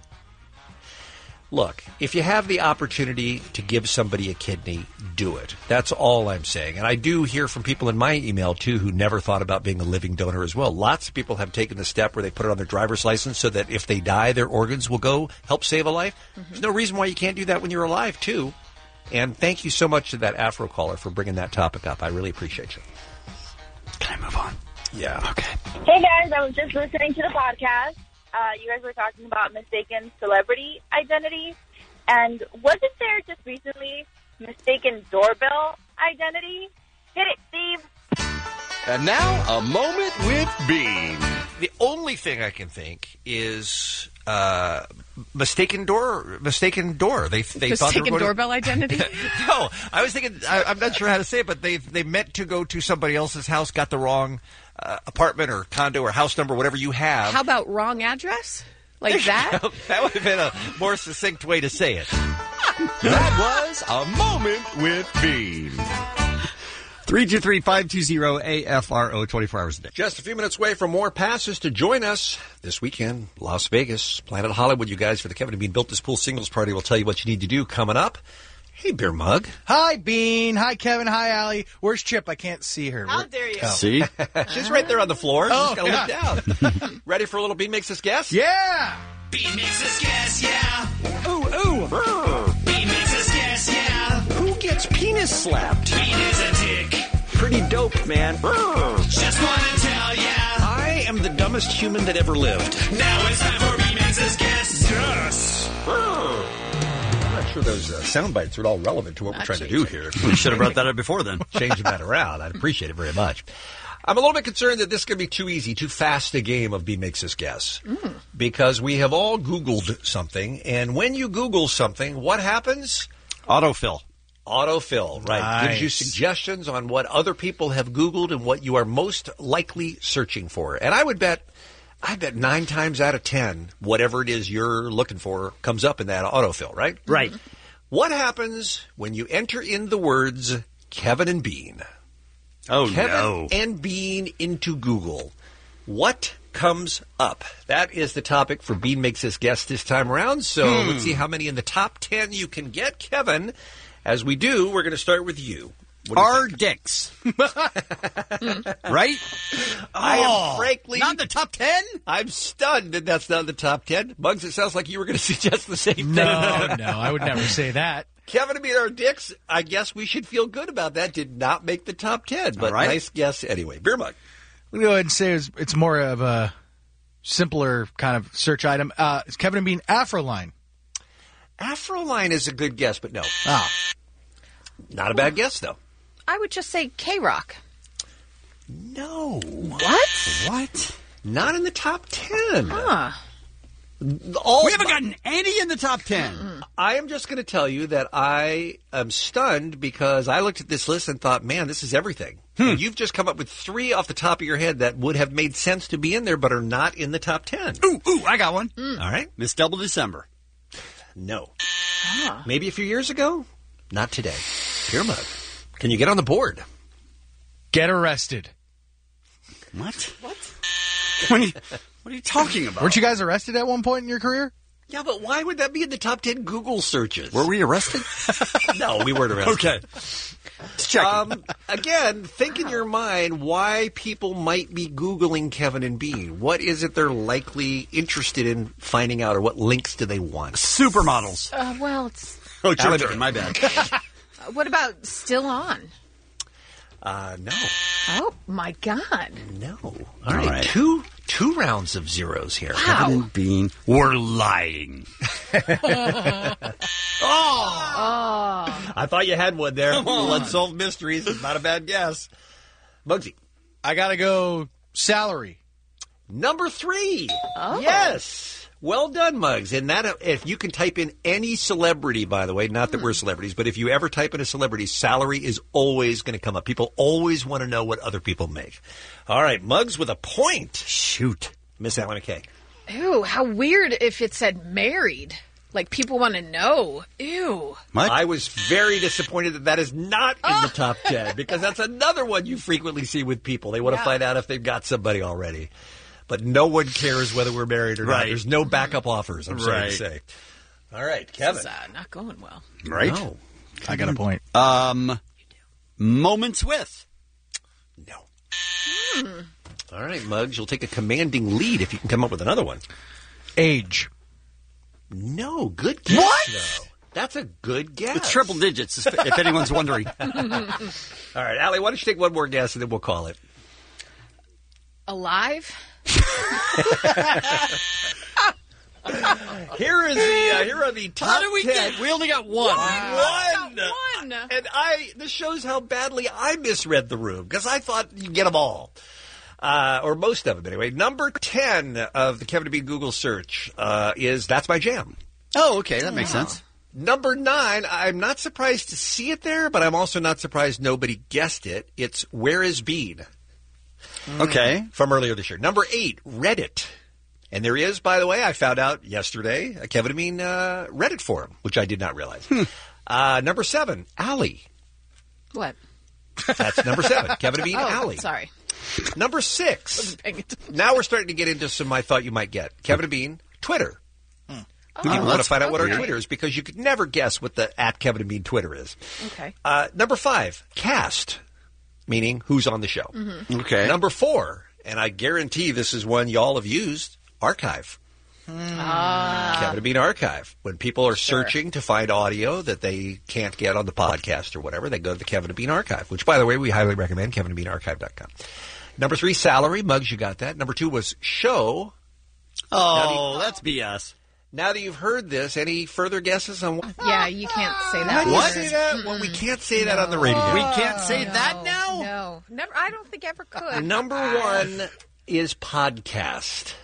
Look, if you have the opportunity to give somebody a kidney, do it. That's all I'm saying. And I do hear from people in my email, too, who never thought about being a living donor as well. Lots of people have taken the step where they put it on their driver's license so that if they die, their organs will go help save a life. Mm-hmm. There's no reason why you can't do that when you're alive, too. And thank you so much to that Afro caller for bringing that topic up. I really appreciate you. Can I move on? Yeah. Okay. Hey guys, I was just listening to the podcast. You guys were talking about mistaken celebrity identity. And wasn't there just recently mistaken doorbell identity? Hit it, Steve. And now, a moment with Bean. The only thing I can think is mistaken door. They thought Mistaken doorbell identity? No, I was thinking. I'm not sure how to say it, but they meant to go to somebody else's house, got the wrong apartment or condo or house number, whatever you have. How about wrong address? Like that? That would have been a more succinct way to say it. That was a moment with Bean. 323-520-AFRO 24 hours a day. Just a few minutes away from more passes to join us this weekend. Las Vegas, Planet Hollywood, you guys, for the Kevin and Bean Built This Pool Singles Party. We'll tell you what you need to do coming up. Hey, Beer Mug. Hi, Bean. Hi, Kevin. Hi, Allie. Where's Chip? I can't see her. How dare you? See? She's right there on the floor. Oh, She's got to look down. Ready for a little Bean Makes Us Guess? Yeah. Bean makes us guess, yeah. Ooh, ooh. Bean makes us guess, yeah. Who gets penis slapped? Bean is a dick. Pretty dope, man. Just want to tell ya. I am the dumbest human that ever lived. Now it's time for Bean makes us guess. Yes. I'm not sure those sound bites are at all relevant to what we're trying to do here. You should have brought that up before then. Changing that around. I'd appreciate it very much. I'm a little bit concerned that this is going to be too easy, too fast a game of Bean Makes Us Guess. Because we have all Googled something, and when you Google something, what happens? Autofill. Autofill, right. Nice. Gives you suggestions on what other people have Googled and what you are most likely searching for. And I bet 9 times out of 10, whatever it is you're looking for comes up in that autofill, right? Right. What happens when you enter in the words Kevin and Bean? Oh, Kevin no. and Bean into Google. What comes up? That is the topic for Bean Makes His Guess this time around. So let's see how many in the top 10 you can get. Kevin, as we do, we're going to start with you. Are dicks. Right? I am frankly... Not the top 10? I'm stunned that that's not the top 10. Bugs, it sounds like you were going to suggest the same thing. No, I would never say that. Kevin and me are dicks. I guess we should feel good about that. Did not make the top 10, but right. Nice guess anyway. Beer Mug. I'm going to go ahead and say it's more of a simpler kind of search item. Is Kevin and Bean Afroline? Afroline is a good guess, but no. Not a bad guess, though. I would just say K-Rock. No. What? Not in the top 10. Huh. We haven't gotten any in the top 10. I am just going to tell you that I am stunned because I looked at this list and thought, man, this is everything. And you've just come up with 3 off the top of your head that would have made sense to be in there but are not in the top 10. Ooh, I got one. All right. Miss Double December. No. Maybe a few years ago? Not today. Beer Mug. Can you get on the board? Get Arrested. What? What are you talking about? Weren't you guys arrested at one point in your career? Yeah, but why would that be in the top 10 Google searches? Were we arrested? No, we weren't arrested. Okay. Let's check. Again, think in your mind why people might be Googling Kevin and Bean. What is it they're likely interested in finding out, or what links do they want? Supermodels. Well, it's... Oh, chicken, my bad. What about Still On? No. Oh, my God. No. All right. Two rounds of zeros here. Kevin and Bean were lying. I thought you had one there. Unsolved Mysteries is not a bad guess. Bugsy. I got to go salary. Number 3. Oh. Yes. Well done, Muggs. And that, if you can type in any celebrity, by the way, not that we're celebrities, but if you ever type in a celebrity, salary is always going to come up. People always want to know what other people make. All right, Muggs with a point. Shoot. Miss Alan McKay. Ew, how weird if it said married. Like, people want to know. Ew. What? I was very disappointed that is not in the top 10, because that's another one you frequently see with people. They want to find out if they've got somebody already. But no one cares whether we're married or not. There's no backup offers, I'm sorry to say. All right, Kevin. This is not going well. Right? No. I got a point. Moments with. No. All right, Muggs, you'll take a commanding lead if you can come up with another one. Age. No, good guess, though. That's a good guess. It's triple digits, if anyone's wondering. All right, Allie, why don't you take one more guess and then we'll call it. Alive? Here are the top 10. How do we get? We only got one. One. And this shows how badly I misread the room, because I thought you'd get them all. Or most of them, anyway. Number 10 of the Kevin and Bean Google search is That's My Jam. Oh, okay. That makes sense. Number 9, I'm not surprised to see it there, but I'm also not surprised nobody guessed it. It's Where Is Bean? Okay. From earlier this year. Number 8, Reddit. And there is, by the way, I found out yesterday, a Kevin and Bean Reddit forum, which I did not realize. Number 7, Allie. What? That's number 7, Kevin and Bean Allie. Sorry. Number 6, now we're starting to get into some I thought you might get. Kevin and Bean, Twitter. People want to find out what our Twitter is, because you could never guess what the @Kevin and Bean Twitter is. Okay. Number 5, Cast, meaning who's on the show. Mm-hmm. Okay. Number 4, and I guarantee this is one y'all have used, Archive. Kevin and Bean Archive. When people are searching to find audio that they can't get on the podcast or whatever, they go to the Kevin and Bean Archive, which, by the way, we highly recommend, kevinandbeanarchive.com. Number 3, salary. Muggs, you got that. Number 2 was show. Oh, that's BS. Now that you've heard this, any further guesses on what? Yeah, you can't say that. How do you What? say that? Well, we can't say that on the radio. We can't say that now? No. Never. I don't think ever could. Number 1 is podcast.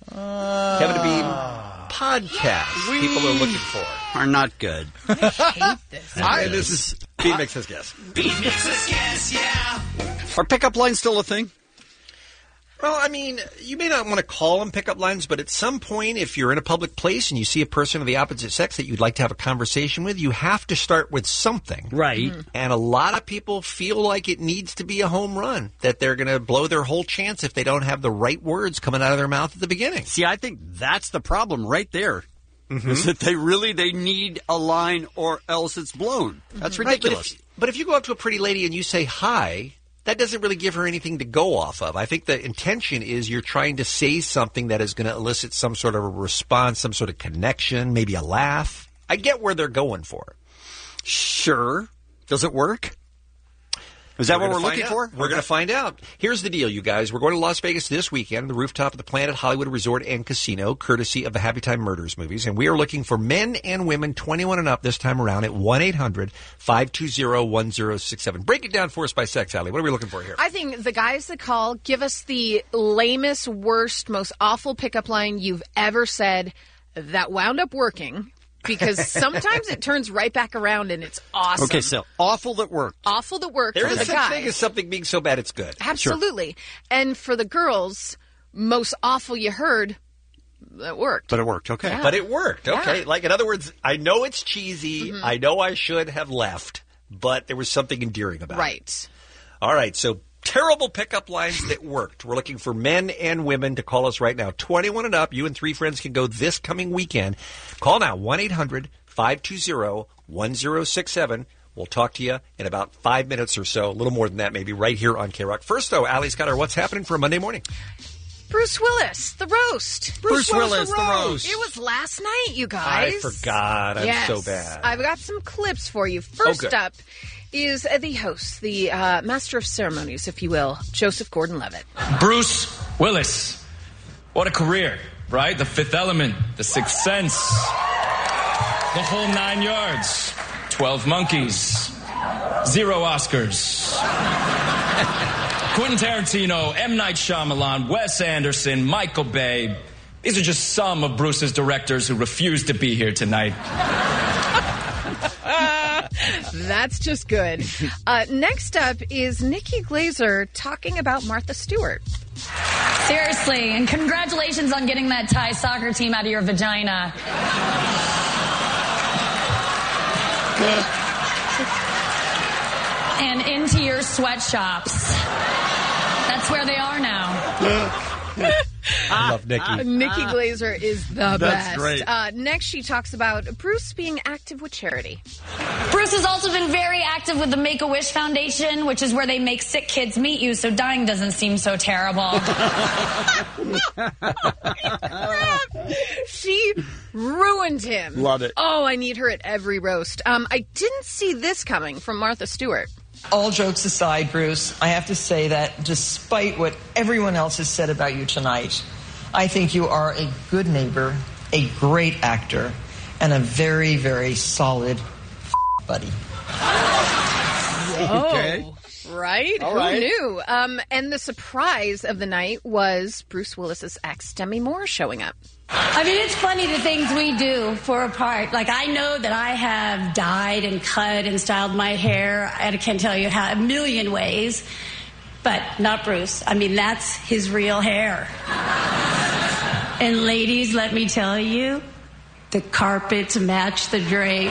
Kevin and Bean podcast people are looking for. Are not good. I hate this. This is Bean Makes Us Guess. Bean Makes Us Guess, yeah. Are pickup lines still a thing? Well, I mean, you may not want to call them pickup lines, but at some point, if you're in a public place and you see a person of the opposite sex that you'd like to have a conversation with, you have to start with something. Right. And a lot of people feel like it needs to be a home run, that they're going to blow their whole chance if they don't have the right words coming out of their mouth at the beginning. See, I think that's the problem right there. Is that they need a line or else it's blown. That's ridiculous. Right, but if you go up to a pretty lady and you say hi, that doesn't really give her anything to go off of. I think the intention is you're trying to say something that is going to elicit some sort of a response, some sort of connection, maybe a laugh. I get where they're going for. Sure. Does it work? Is that what we're looking for? We're going to find out. Here's the deal, you guys. We're going to Las Vegas this weekend, the rooftop of the Planet Hollywood Resort and Casino, courtesy of the Happy Time Murders movies. And we are looking for men and women 21 and up this time around at 1-800-520-1067. Break it down for us by sex, Allie. What are we looking for here? I think the guys that call give us the lamest, worst, most awful pickup line you've ever said that wound up working. Because sometimes it turns right back around and it's awesome. Okay, so awful that worked. Awful that worked There for is the such guys. thing as something being so bad it's good. Absolutely. And for the girls, most awful you heard, that worked. But it worked, okay. Yeah. But it worked, okay. Yeah. Like, in other words, I know it's cheesy. Mhm. I know I should have left, but there was something endearing about it. Right. All right, so terrible pickup lines that worked. We're looking for men and women to call us right now. 21 and up. You and 3 friends can go this coming weekend. Call now, 1-800-520-1067. We'll talk to you in about 5 minutes or so, a little more than that maybe, right here on K-Rock. First, though, Allie's got our What's Happening for a Monday morning. Bruce Willis, the roast. Bruce Willis, the roast. It was last night, you guys. I forgot. I'm Yes. so bad. I've got some clips for you. First good. up is the host, the master of ceremonies, if you will, Joseph Gordon-Levitt. Bruce Willis. What a career, right? The Fifth Element, The Sixth Sense, the whole 9 yards, 12 Monkeys, 0 Oscars. Quentin Tarantino, M. Night Shyamalan, Wes Anderson, Michael Bay. These are just some of Bruce's directors who refuse to be here tonight. That's just good. Next up is Nikki Glazer talking about Martha Stewart. Seriously, and congratulations on getting that Thai soccer team out of your vagina. And into your sweatshops. That's where they are now. I love Nikki. Nikki Glazer is the That's best. great. Next, she talks about Bruce being active with charity. Bruce has also been very active with the Make-A-Wish Foundation, which is where they make sick kids meet you, so dying doesn't seem so terrible. She ruined him. Love it. Oh, I need her at every roast. I didn't see this coming from Martha Stewart. All jokes aside, Bruce, I have to say that despite what everyone else has said about you tonight, I think you are a good neighbor, a great actor, and a very, very solid buddy. Oh, right? All Who right. knew? And the surprise of the night was Bruce Willis's ex, Demi Moore, showing up. I mean, it's funny the things we do for a part. Like, I know that I have dyed and cut and styled my hair. I can't tell you how, a million ways. But not Bruce. I mean, that's his real hair. And ladies, let me tell you, the carpets match the drapes.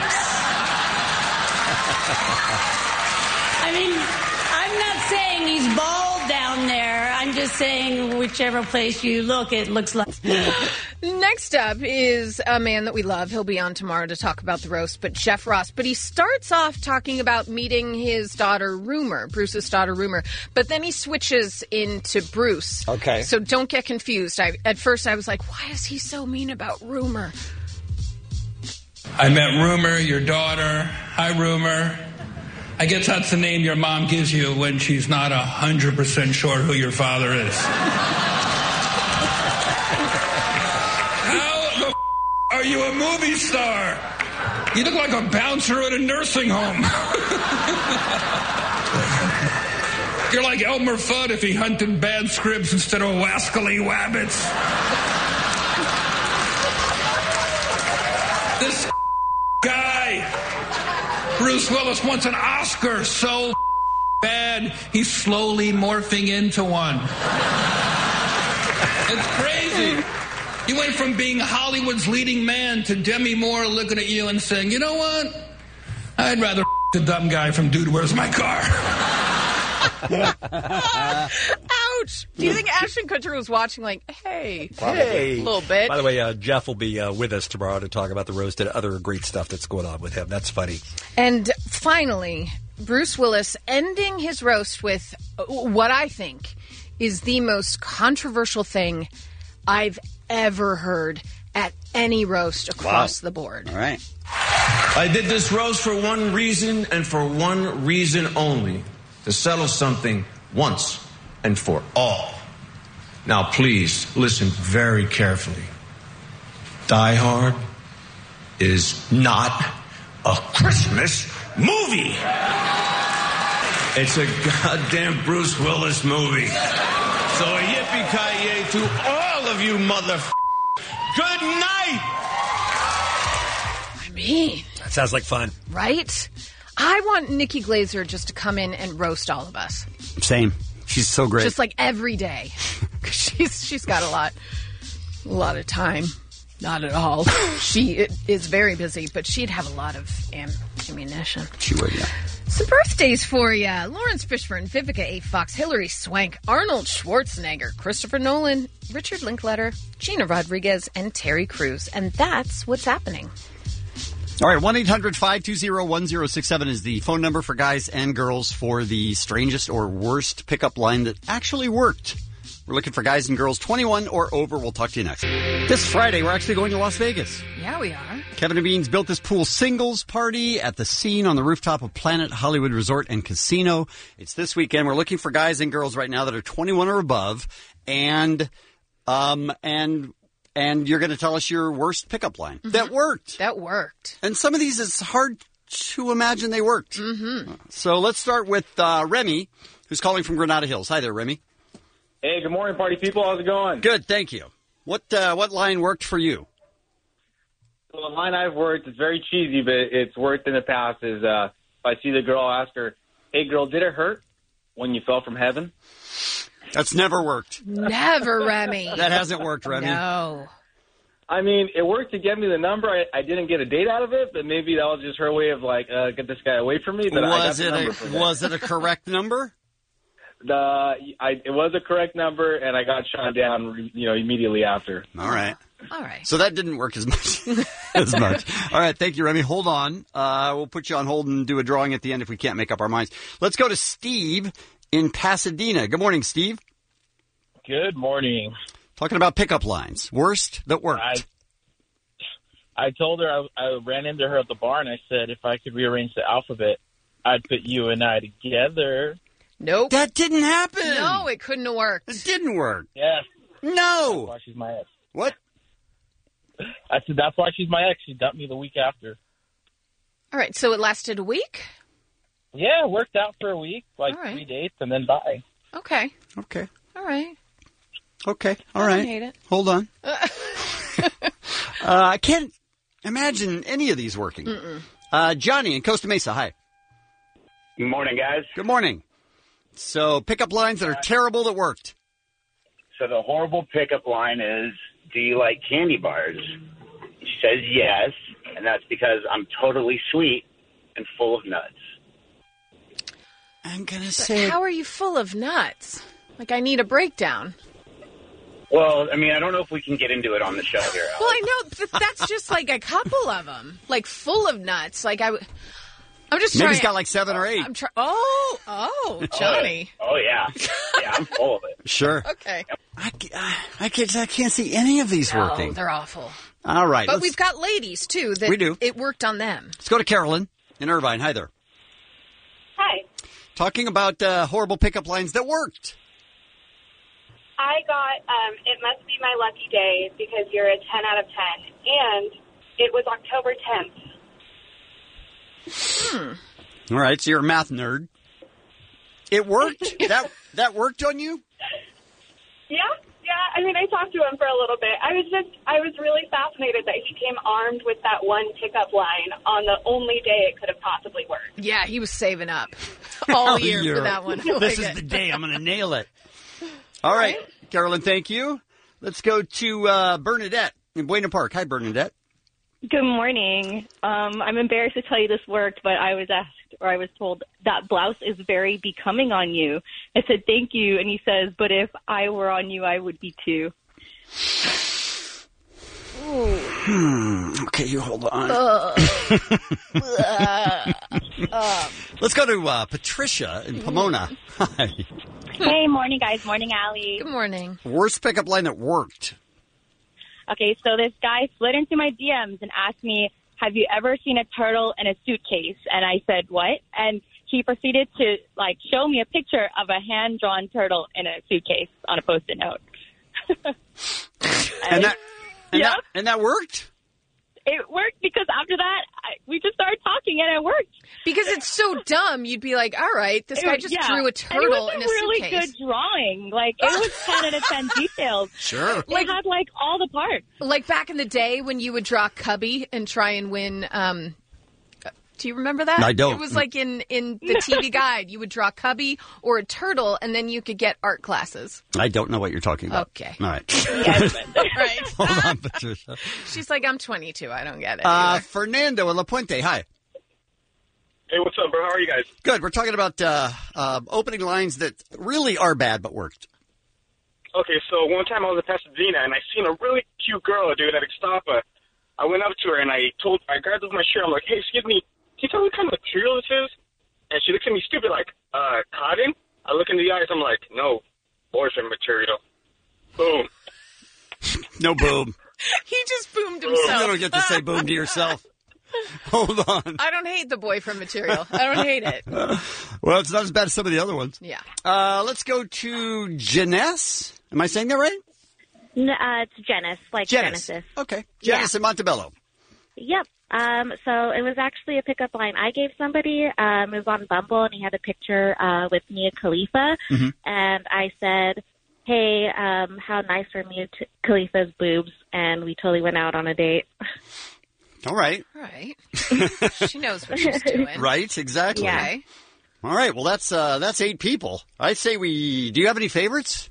I mean, I'm not saying he's bald down there. I'm just saying whichever place you look, it looks like... Next up is a man that we love. He'll be on tomorrow to talk about the roast, but Jeff Ross. But he starts off talking about meeting his daughter, Rumor, Bruce's daughter, Rumor. But then he switches into Bruce. Okay. So don't get confused. At first I was like, why is he so mean about Rumor? I met Rumor, your daughter. Hi, Rumor. I guess that's the name your mom gives you when she's not 100% sure who your father is. How the are you a movie star? You look like a bouncer at a nursing home. You're like Elmer Fudd if he hunted bad scripts instead of wascally wabbits. Bruce Willis wants an Oscar so bad he's slowly morphing into one. It's crazy. You went from being Hollywood's leading man to Demi Moore looking at you and saying, you know what? I'd rather the dumb guy from Dude, Where's My Car? Ouch! Do you think Ashton Kutcher was watching like, hey, Hey. a little bit? By the way, Jeff will be with us tomorrow to talk about the roast and other great stuff that's going on with him. That's funny. And finally, Bruce Willis ending his roast with what I think is the most controversial thing I've ever heard at any roast across the board. All right. I did this roast for one reason and for one reason only. To settle something once and for all. Now, please listen very carefully. Die Hard is not a Christmas movie. It's a goddamn Bruce Willis movie. So yippee-ki-yay to all of you motherfuckers. Good night! I mean... That sounds like fun. Right? I want Nikki Glaser just to come in and roast all of us. Same. She's so great. Just like every day. She's got a lot of time. Not at all. She is very busy, but she'd have a lot of ammunition. She would, yeah. Some birthdays for you. Lawrence Fishburne, Vivica A. Fox, Hilary Swank, Arnold Schwarzenegger, Christopher Nolan, Richard Linklater, Gina Rodriguez, and Terry Crews. And that's what's happening. All right, 1-800-520-1067 is the phone number for guys and girls for the strangest or worst pickup line that actually worked. We're looking for guys and girls 21 or over. We'll talk to you next. This Friday, we're actually going to Las Vegas. Yeah, we are. Kevin and Beans built this pool singles party at the Scene on the rooftop of Planet Hollywood Resort and Casino. It's this weekend. We're looking for guys and girls right now that are 21 or above, and you're going to tell us your worst pickup line. Mm-hmm. That worked. That worked. And some of these, it's hard to imagine they worked. Mm-hmm. So let's start with Remy, who's calling from Granada Hills. Hi there, Remy. Hey, good morning, party people. How's it going? Good, thank you. What line worked for you? So the line I've worked, it's very cheesy, but it's worked in the past, is if I see the girl, I'll ask her, hey, girl, did it hurt when you fell from heaven? That's never worked. Never, Remy. That hasn't worked, Remy. No. I mean, it worked to get me the number. I didn't get a date out of it, but maybe that was just her way of, like, get this guy away from me. But was it a correct number? It was a correct number, and I got shot down, immediately after. All right. All right. So that didn't work as much. All right. Thank you, Remy. Hold on. We'll put you on hold and do a drawing at the end if we can't make up our minds. Let's go to Steve in Pasadena. Good morning, Steve. Good morning. Talking about pickup lines. Worst that worked. I told her I ran into her at the bar, and I said if I could rearrange the alphabet, I'd put you and I together. Nope. That didn't happen. No, it couldn't have worked. It didn't work. Yes. No. That's why she's my ex. What? I said that's why she's my ex. She dumped me the week after. All right, so it lasted a week? Yeah, it worked out for a week, like 3 dates, and then bye. Okay. Okay. All right. Okay. All I right. don't hate it. Hold on. I can't imagine any of these working. Johnny in Costa Mesa, hi. Good morning, guys. Good morning. So, pickup lines that are terrible that worked. So the horrible pickup line is, do you like candy bars? She says yes, and that's because I'm totally sweet and full of nuts. I'm going to say... How are you full of nuts? Like, I need a breakdown. Well, I mean, I don't know if we can get into it on the show here, Alex. Well, I know, but that's just like a couple of them. Like, full of nuts. Like, I'm just Maybe trying... he's got like 7 or 8. Johnny. Oh, yeah. Yeah, I'm full of it. Sure. Okay. I can't see any of these working. They're awful. All right. But we've got ladies, too, that we do. It worked on them. Let's go to Carolyn in Irvine. Hi there. Hi. Talking about horrible pickup lines that worked. I got, it must be my lucky day because you're a 10 out of 10. And it was October 10th. All right, so you're a math nerd. It worked? That worked on you? Yeah, Yeah, I mean, I talked to him for a little bit. I was really fascinated that he came armed with that one pickup line on the only day it could have possibly worked. Yeah, he was saving up all year for that one. This is the day I'm going to nail it. All right, Carolyn, thank you. Let's go to Bernadette in Buena Park. Hi, Bernadette. Good morning. I'm embarrassed to tell you this worked, but I was told that blouse is very becoming on you. I said, thank you. And he says, but if I were on you, I would be too. Okay, you hold on. Let's go to Patricia in Pomona. Hi. Hey, morning, guys. Morning, Allie. Good morning. Worst pickup line that worked. Okay, so this guy slid into my DMs and asked me, have you ever seen a turtle in a suitcase? And I said, what? And he proceeded to, show me a picture of a hand-drawn turtle in a suitcase on a Post-it note. And that worked? It worked because after that, we just started talking and it worked. Because it's so dumb, you'd be like, all right, this guy just drew a turtle in a really suitcase. Good drawing. It was 10 out of 10 details. Sure. It had, all the parts. Like back in the day when you would draw Cubby and try and win... do you remember that? I don't. It was like in the TV guide. You would draw Cubby or a turtle, and then you could get art classes. I don't know what you're talking about. Okay. All right. Right. Hold on, Patricia. She's like, I'm 22. I don't get it. Fernando in La Puente. Hi. Hey, what's up, bro? How are you guys? Good. We're talking about opening lines that really are bad but worked. Okay, so one time I was in Pasadena, and I seen a really cute girl, dude, at Ixtapa. I went up to her, and I grabbed her with my shirt. I'm like, hey, excuse me, can you tell me what kind of material this is? And she looks at me stupid like, cotton? I look in the eyes, I'm like, no, boyfriend material. Boom. No boom. He just boomed himself. You don't get to say boom to yourself. Hold on. I don't hate the boyfriend material. I don't hate it. Well, it's not as bad as some of the other ones. Yeah. Let's go to Janice. Am I saying that right? No, it's Janice, Genesis. Okay. Janice in Montebello. Yep. So it was actually a pickup line I gave somebody. It was on Bumble, and he had a picture with Mia Khalifa. Mm-hmm. And I said, hey, how nice are Mia Khalifa's boobs? And we totally went out on a date. All right. All right. She knows what she's doing. Right, exactly. Yeah. Okay. All right, well, that's 8 people. I say do you have any favorites?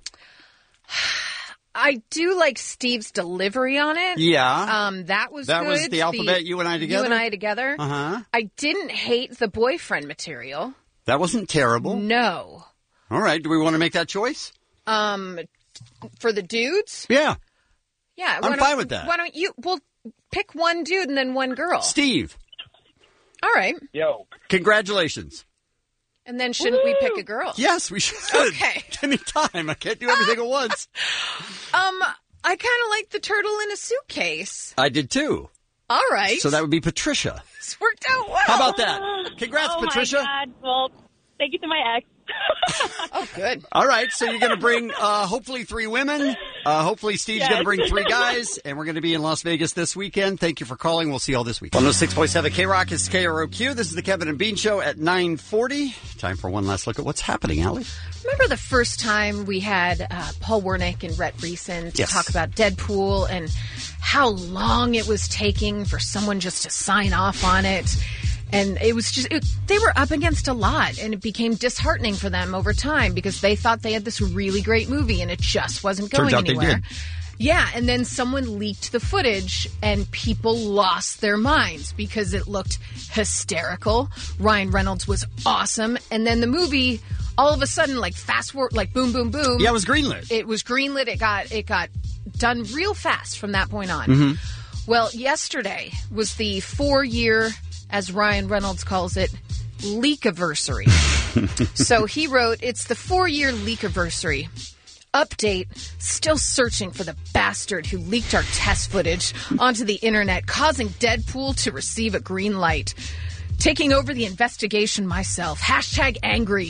I do like Steve's delivery on it. Yeah. That was That good. was the alphabet, you and I together? You and I together. Uh-huh. I didn't hate the boyfriend material. That wasn't terrible. No. All right, do we want to make that choice? For the dudes? Yeah. Yeah. I'm fine with that. Why don't you, pick one dude and then one girl. Steve. All right. Yo. Congratulations. And then shouldn't we pick a girl? Yes, we should. Okay. Give me time. I can't do everything at once. I kind of like the turtle in a suitcase. I did too. All right. So that would be Patricia. This worked out well. How about that? Congrats, Patricia. Oh, my God. Well, thank you to my ex. Oh, good. All right, so you're going to bring hopefully 3 women. Hopefully Steve's going to bring 3 guys, and we're going to be in Las Vegas this weekend. Thank you for calling. We'll see you all this week. 106.7 K-Rock is KROQ. This is the Kevin and Bean Show at 9:40. Time for one last look at what's happening, Allie. Remember the first time we had Paul Wernick and Rhett Reeson to talk about Deadpool and how long it was taking for someone just to sign off on it? And it was just, they were up against a lot, and it became disheartening for them over time because they thought they had this really great movie and it just wasn't going Turns out anywhere. they did. Yeah, and then someone leaked the footage and people lost their minds because it looked hysterical. Ryan Reynolds was awesome. And then the movie, all of a sudden, fast forward, boom, boom, boom. Yeah, it was greenlit. It was greenlit. It got done real fast from that point on. Mm-hmm. Well, yesterday was the 4-year, as Ryan Reynolds calls it, leak-iversary. So he wrote, it's the 4-year leak-iversary. Update, still searching for the bastard who leaked our test footage onto the internet, causing Deadpool to receive a green light. Taking over the investigation myself. #angry.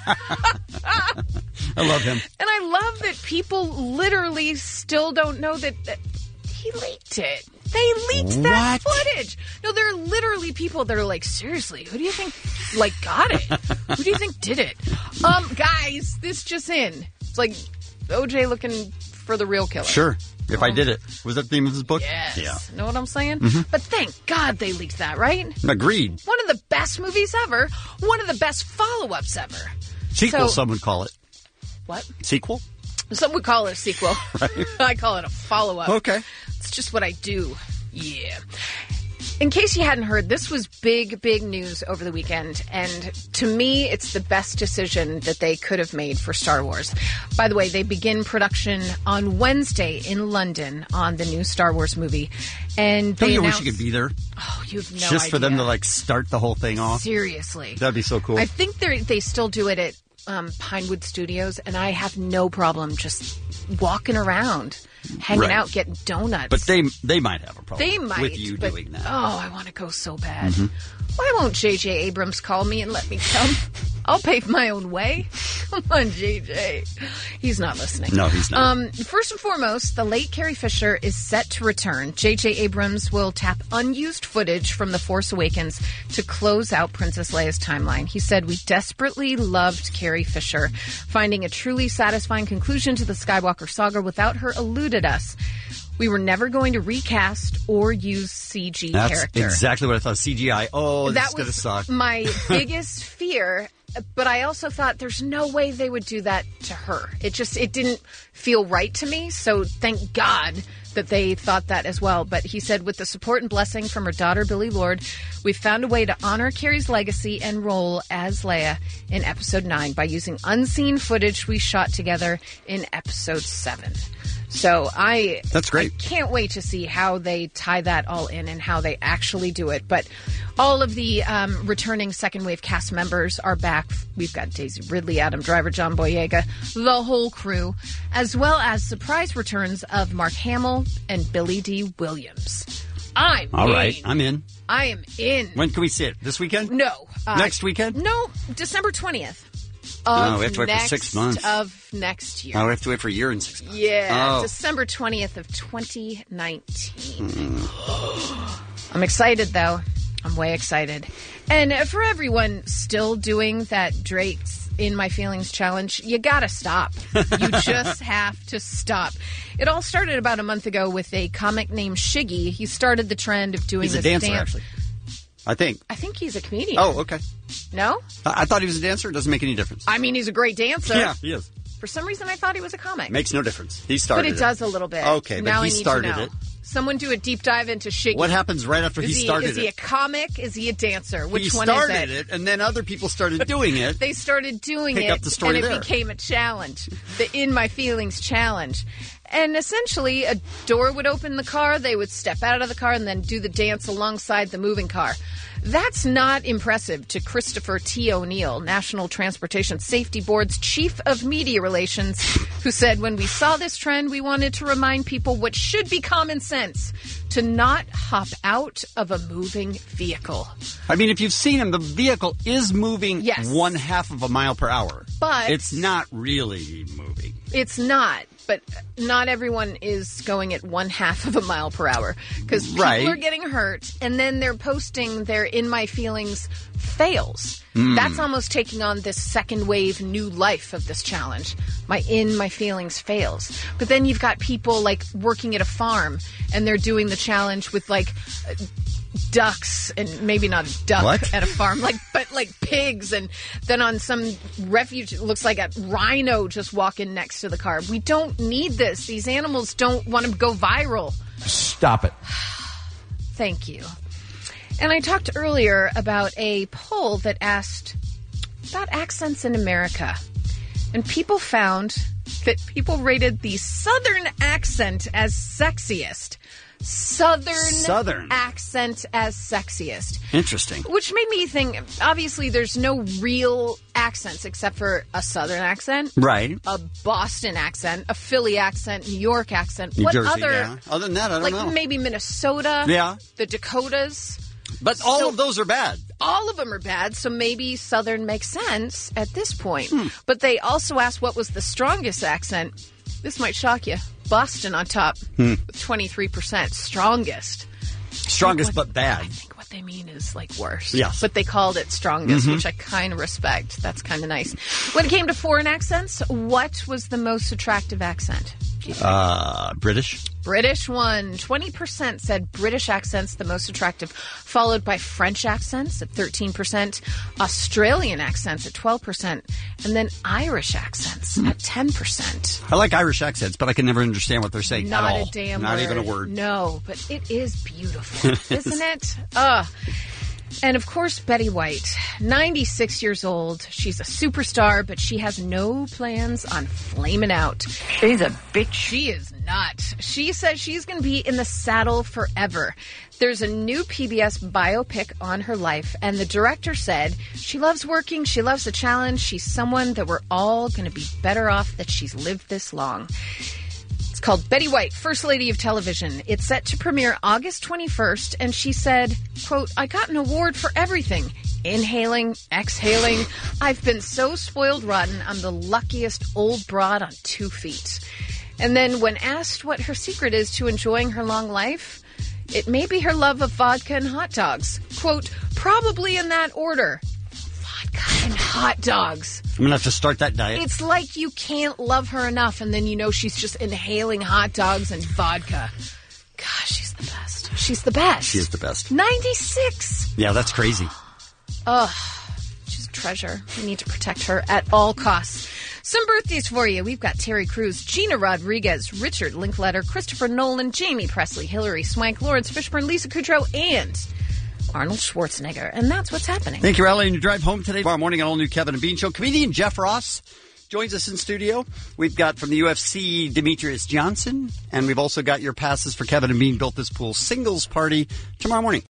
I love him. And I love that people literally still don't know that he leaked it. They leaked that footage. No, there are literally people that are like, seriously, who do you think, got it? Who do you think did it? Guys, this just in. It's like OJ looking for the real killer. Sure. If I did it. Was that the theme of his book? Yes. Yeah. Know what I'm saying? Mhm. But thank God they leaked that, right? Agreed. One of the best movies ever. One of the best follow-ups ever. Sequel, So- some would call it. What? Sequel? Some would call it a sequel. Right. I call it a follow-up. Okay. It's just what I do. Yeah. In case you hadn't heard, this was big, big news over the weekend. And to me, it's the best decision that they could have made for Star Wars. By the way, they begin production on Wednesday in London on the new Star Wars movie. And Don't they you wish announced... you could be there? Oh, you have no Just for them idea. to, like, start the whole thing off? Seriously. That'd be so cool. I think they still do it at Pinewood Studios, and I have no problem just walking around, hanging Right. out, getting donuts. But they might have a problem They might, with you but, doing that. Oh, I want to go so bad. Mhm. Why won't J.J. Abrams call me and let me come? I'll pave my own way. Come on, J.J. He's not listening. No, he's not. First and foremost, the late Carrie Fisher is set to return. J.J. Abrams will tap unused footage from The Force Awakens to close out Princess Leia's timeline. He said, "We desperately loved Carrie Fisher. Finding a truly satisfying conclusion to the Skywalker saga without her eluded us. We were never going to recast or use CG That's character." exactly what I thought. CGI. Oh, this That is going to was suck. my biggest fear, but I also thought there's no way they would do that to her. It didn't feel right to me, so thank God that they thought that as well. But he said, with the support and blessing from her daughter, Billie Lourd, we've found a way to honor Carrie's legacy and role as Leia in Episode 9 by using unseen footage we shot together in Episode 7. So That's great. I can't wait to see how they tie that all in and how they actually do it. But all of the returning second wave cast members are back. We've got Daisy Ridley, Adam Driver, John Boyega, the whole crew, as well as surprise returns of Mark Hamill and Billy D. Williams. I'm All in. right, I'm in. I am in. When can we see it? This weekend? No. Next weekend? No, December 20th. Oh, we have to wait for 6 months. Of next year. Oh, we have to wait for a year and 6 months. Yeah, Oh. December 20th of 2019. I'm excited, though. I'm way excited. And for everyone still doing that Drake's In My Feelings challenge, you gotta stop. You just have to stop. It all started about a month ago with a comic named Shiggy. He started the trend of doing He's a this dancer, dance. actually. I think. I think he's a comedian. Oh, okay. No? I thought he was a dancer. It doesn't make any difference. I mean, he's a great dancer. Yeah, he is. For some reason, I thought he was a comic. Makes no difference. He started But it does a little bit. Okay, but now he I need started to know. it. Someone do a deep dive into Shiggy. What happens right after he started Is he a it? comic? Is he a dancer? Which He one started is it? and then other people started doing it. They started doing Pick it, up the story and it there. became a challenge, the In My Feelings challenge. And essentially, a door would open in the car, they would step out of the car, and then do the dance alongside the moving car. That's not impressive to Christopher T. O'Neill, National Transportation Safety Board's Chief of Media Relations, who said, "When we saw this trend, we wanted to remind people what should be common sense, to not hop out of a moving vehicle." I mean, if you've seen him, the vehicle is moving Yes. 1/2 of a mile per hour. But it's not really moving. It's not, but not everyone is going at 1/2 of a mile per hour because people Right. are getting hurt, and then they're posting their In My Feelings fails. Mm. That's almost taking on this second wave new life of this challenge. My In My Feelings fails. But then you've got people like working at a farm, and they're doing the challenge with like ducks, and maybe not a duck What? at a farm, but pigs, and then on some refuge, it looks like a rhino just walking next to the car. We don't need this. These animals don't want to go viral. Stop it. Thank you. And I talked earlier about a poll that asked about accents in America. And people found that people rated the Southern accent as sexiest. Southern accent as sexiest. Interesting. Which made me think, obviously, there's no real accents except for a Southern accent. Right. A Boston accent, a Philly accent, New York accent. New what Jersey, other? yeah. Other than that, I don't like know. maybe Minnesota. Yeah. The Dakotas. But all of those are bad. All of them are bad, so maybe Southern makes sense at this point. Hmm. But they also asked what was the strongest accent. This might shock you. Boston on top with 23%. Strongest. Strongest but bad. What they mean is like worse. Yes. But they called it strongest, Mhm. which I kind of respect. That's kind of nice. When it came to foreign accents, what was the most attractive accent? do you think? British. British won. 20% said British accents the most attractive, followed by French accents at 13%, Australian accents at 12%, and then Irish accents at 10%. I like Irish accents, but I can never understand what they're saying Not at all. a damn Not word. even a word. No, but it is beautiful, isn't it? And of course, Betty White, 96 years old. She's a superstar, but she has no plans on flaming out. She's a bitch. She is not. She says she's going to be in the saddle forever. There's a new PBS biopic on her life, and the director said she loves working, she loves the challenge, she's someone that we're all going to be better off that she's lived this long. It's called Betty White, First Lady of Television. It's set to premiere August 21st, and she said, quote, I got an award for everything. Inhaling, exhaling. I've been so spoiled rotten, I'm the luckiest old broad on 2 feet. And then when asked what her secret is to enjoying her long life, it may be her love of vodka and hot dogs. Quote, probably in that order. Vodka and hot dogs. I'm going to have to start that diet. It's like you can't love her enough, and then you know she's just inhaling hot dogs and vodka. Gosh, she's the best. She's the best. She is the best. 96. Yeah, that's crazy. Ugh, she's a treasure. We need to protect her at all costs. Some birthdays for you. We've got Terry Crews, Gina Rodriguez, Richard Linklater, Christopher Nolan, Jamie Presley, Hilary Swank, Lawrence Fishburne, Lisa Kudrow, and Arnold Schwarzenegger. And that's what's happening. Thank you, Riley. And you drive home today. Tomorrow morning, an all-new Kevin and Bean Show. Comedian Jeff Ross joins us in studio. We've got from the UFC, Demetrius Johnson. And we've also got your passes for Kevin and Bean Built This Pool singles party tomorrow morning.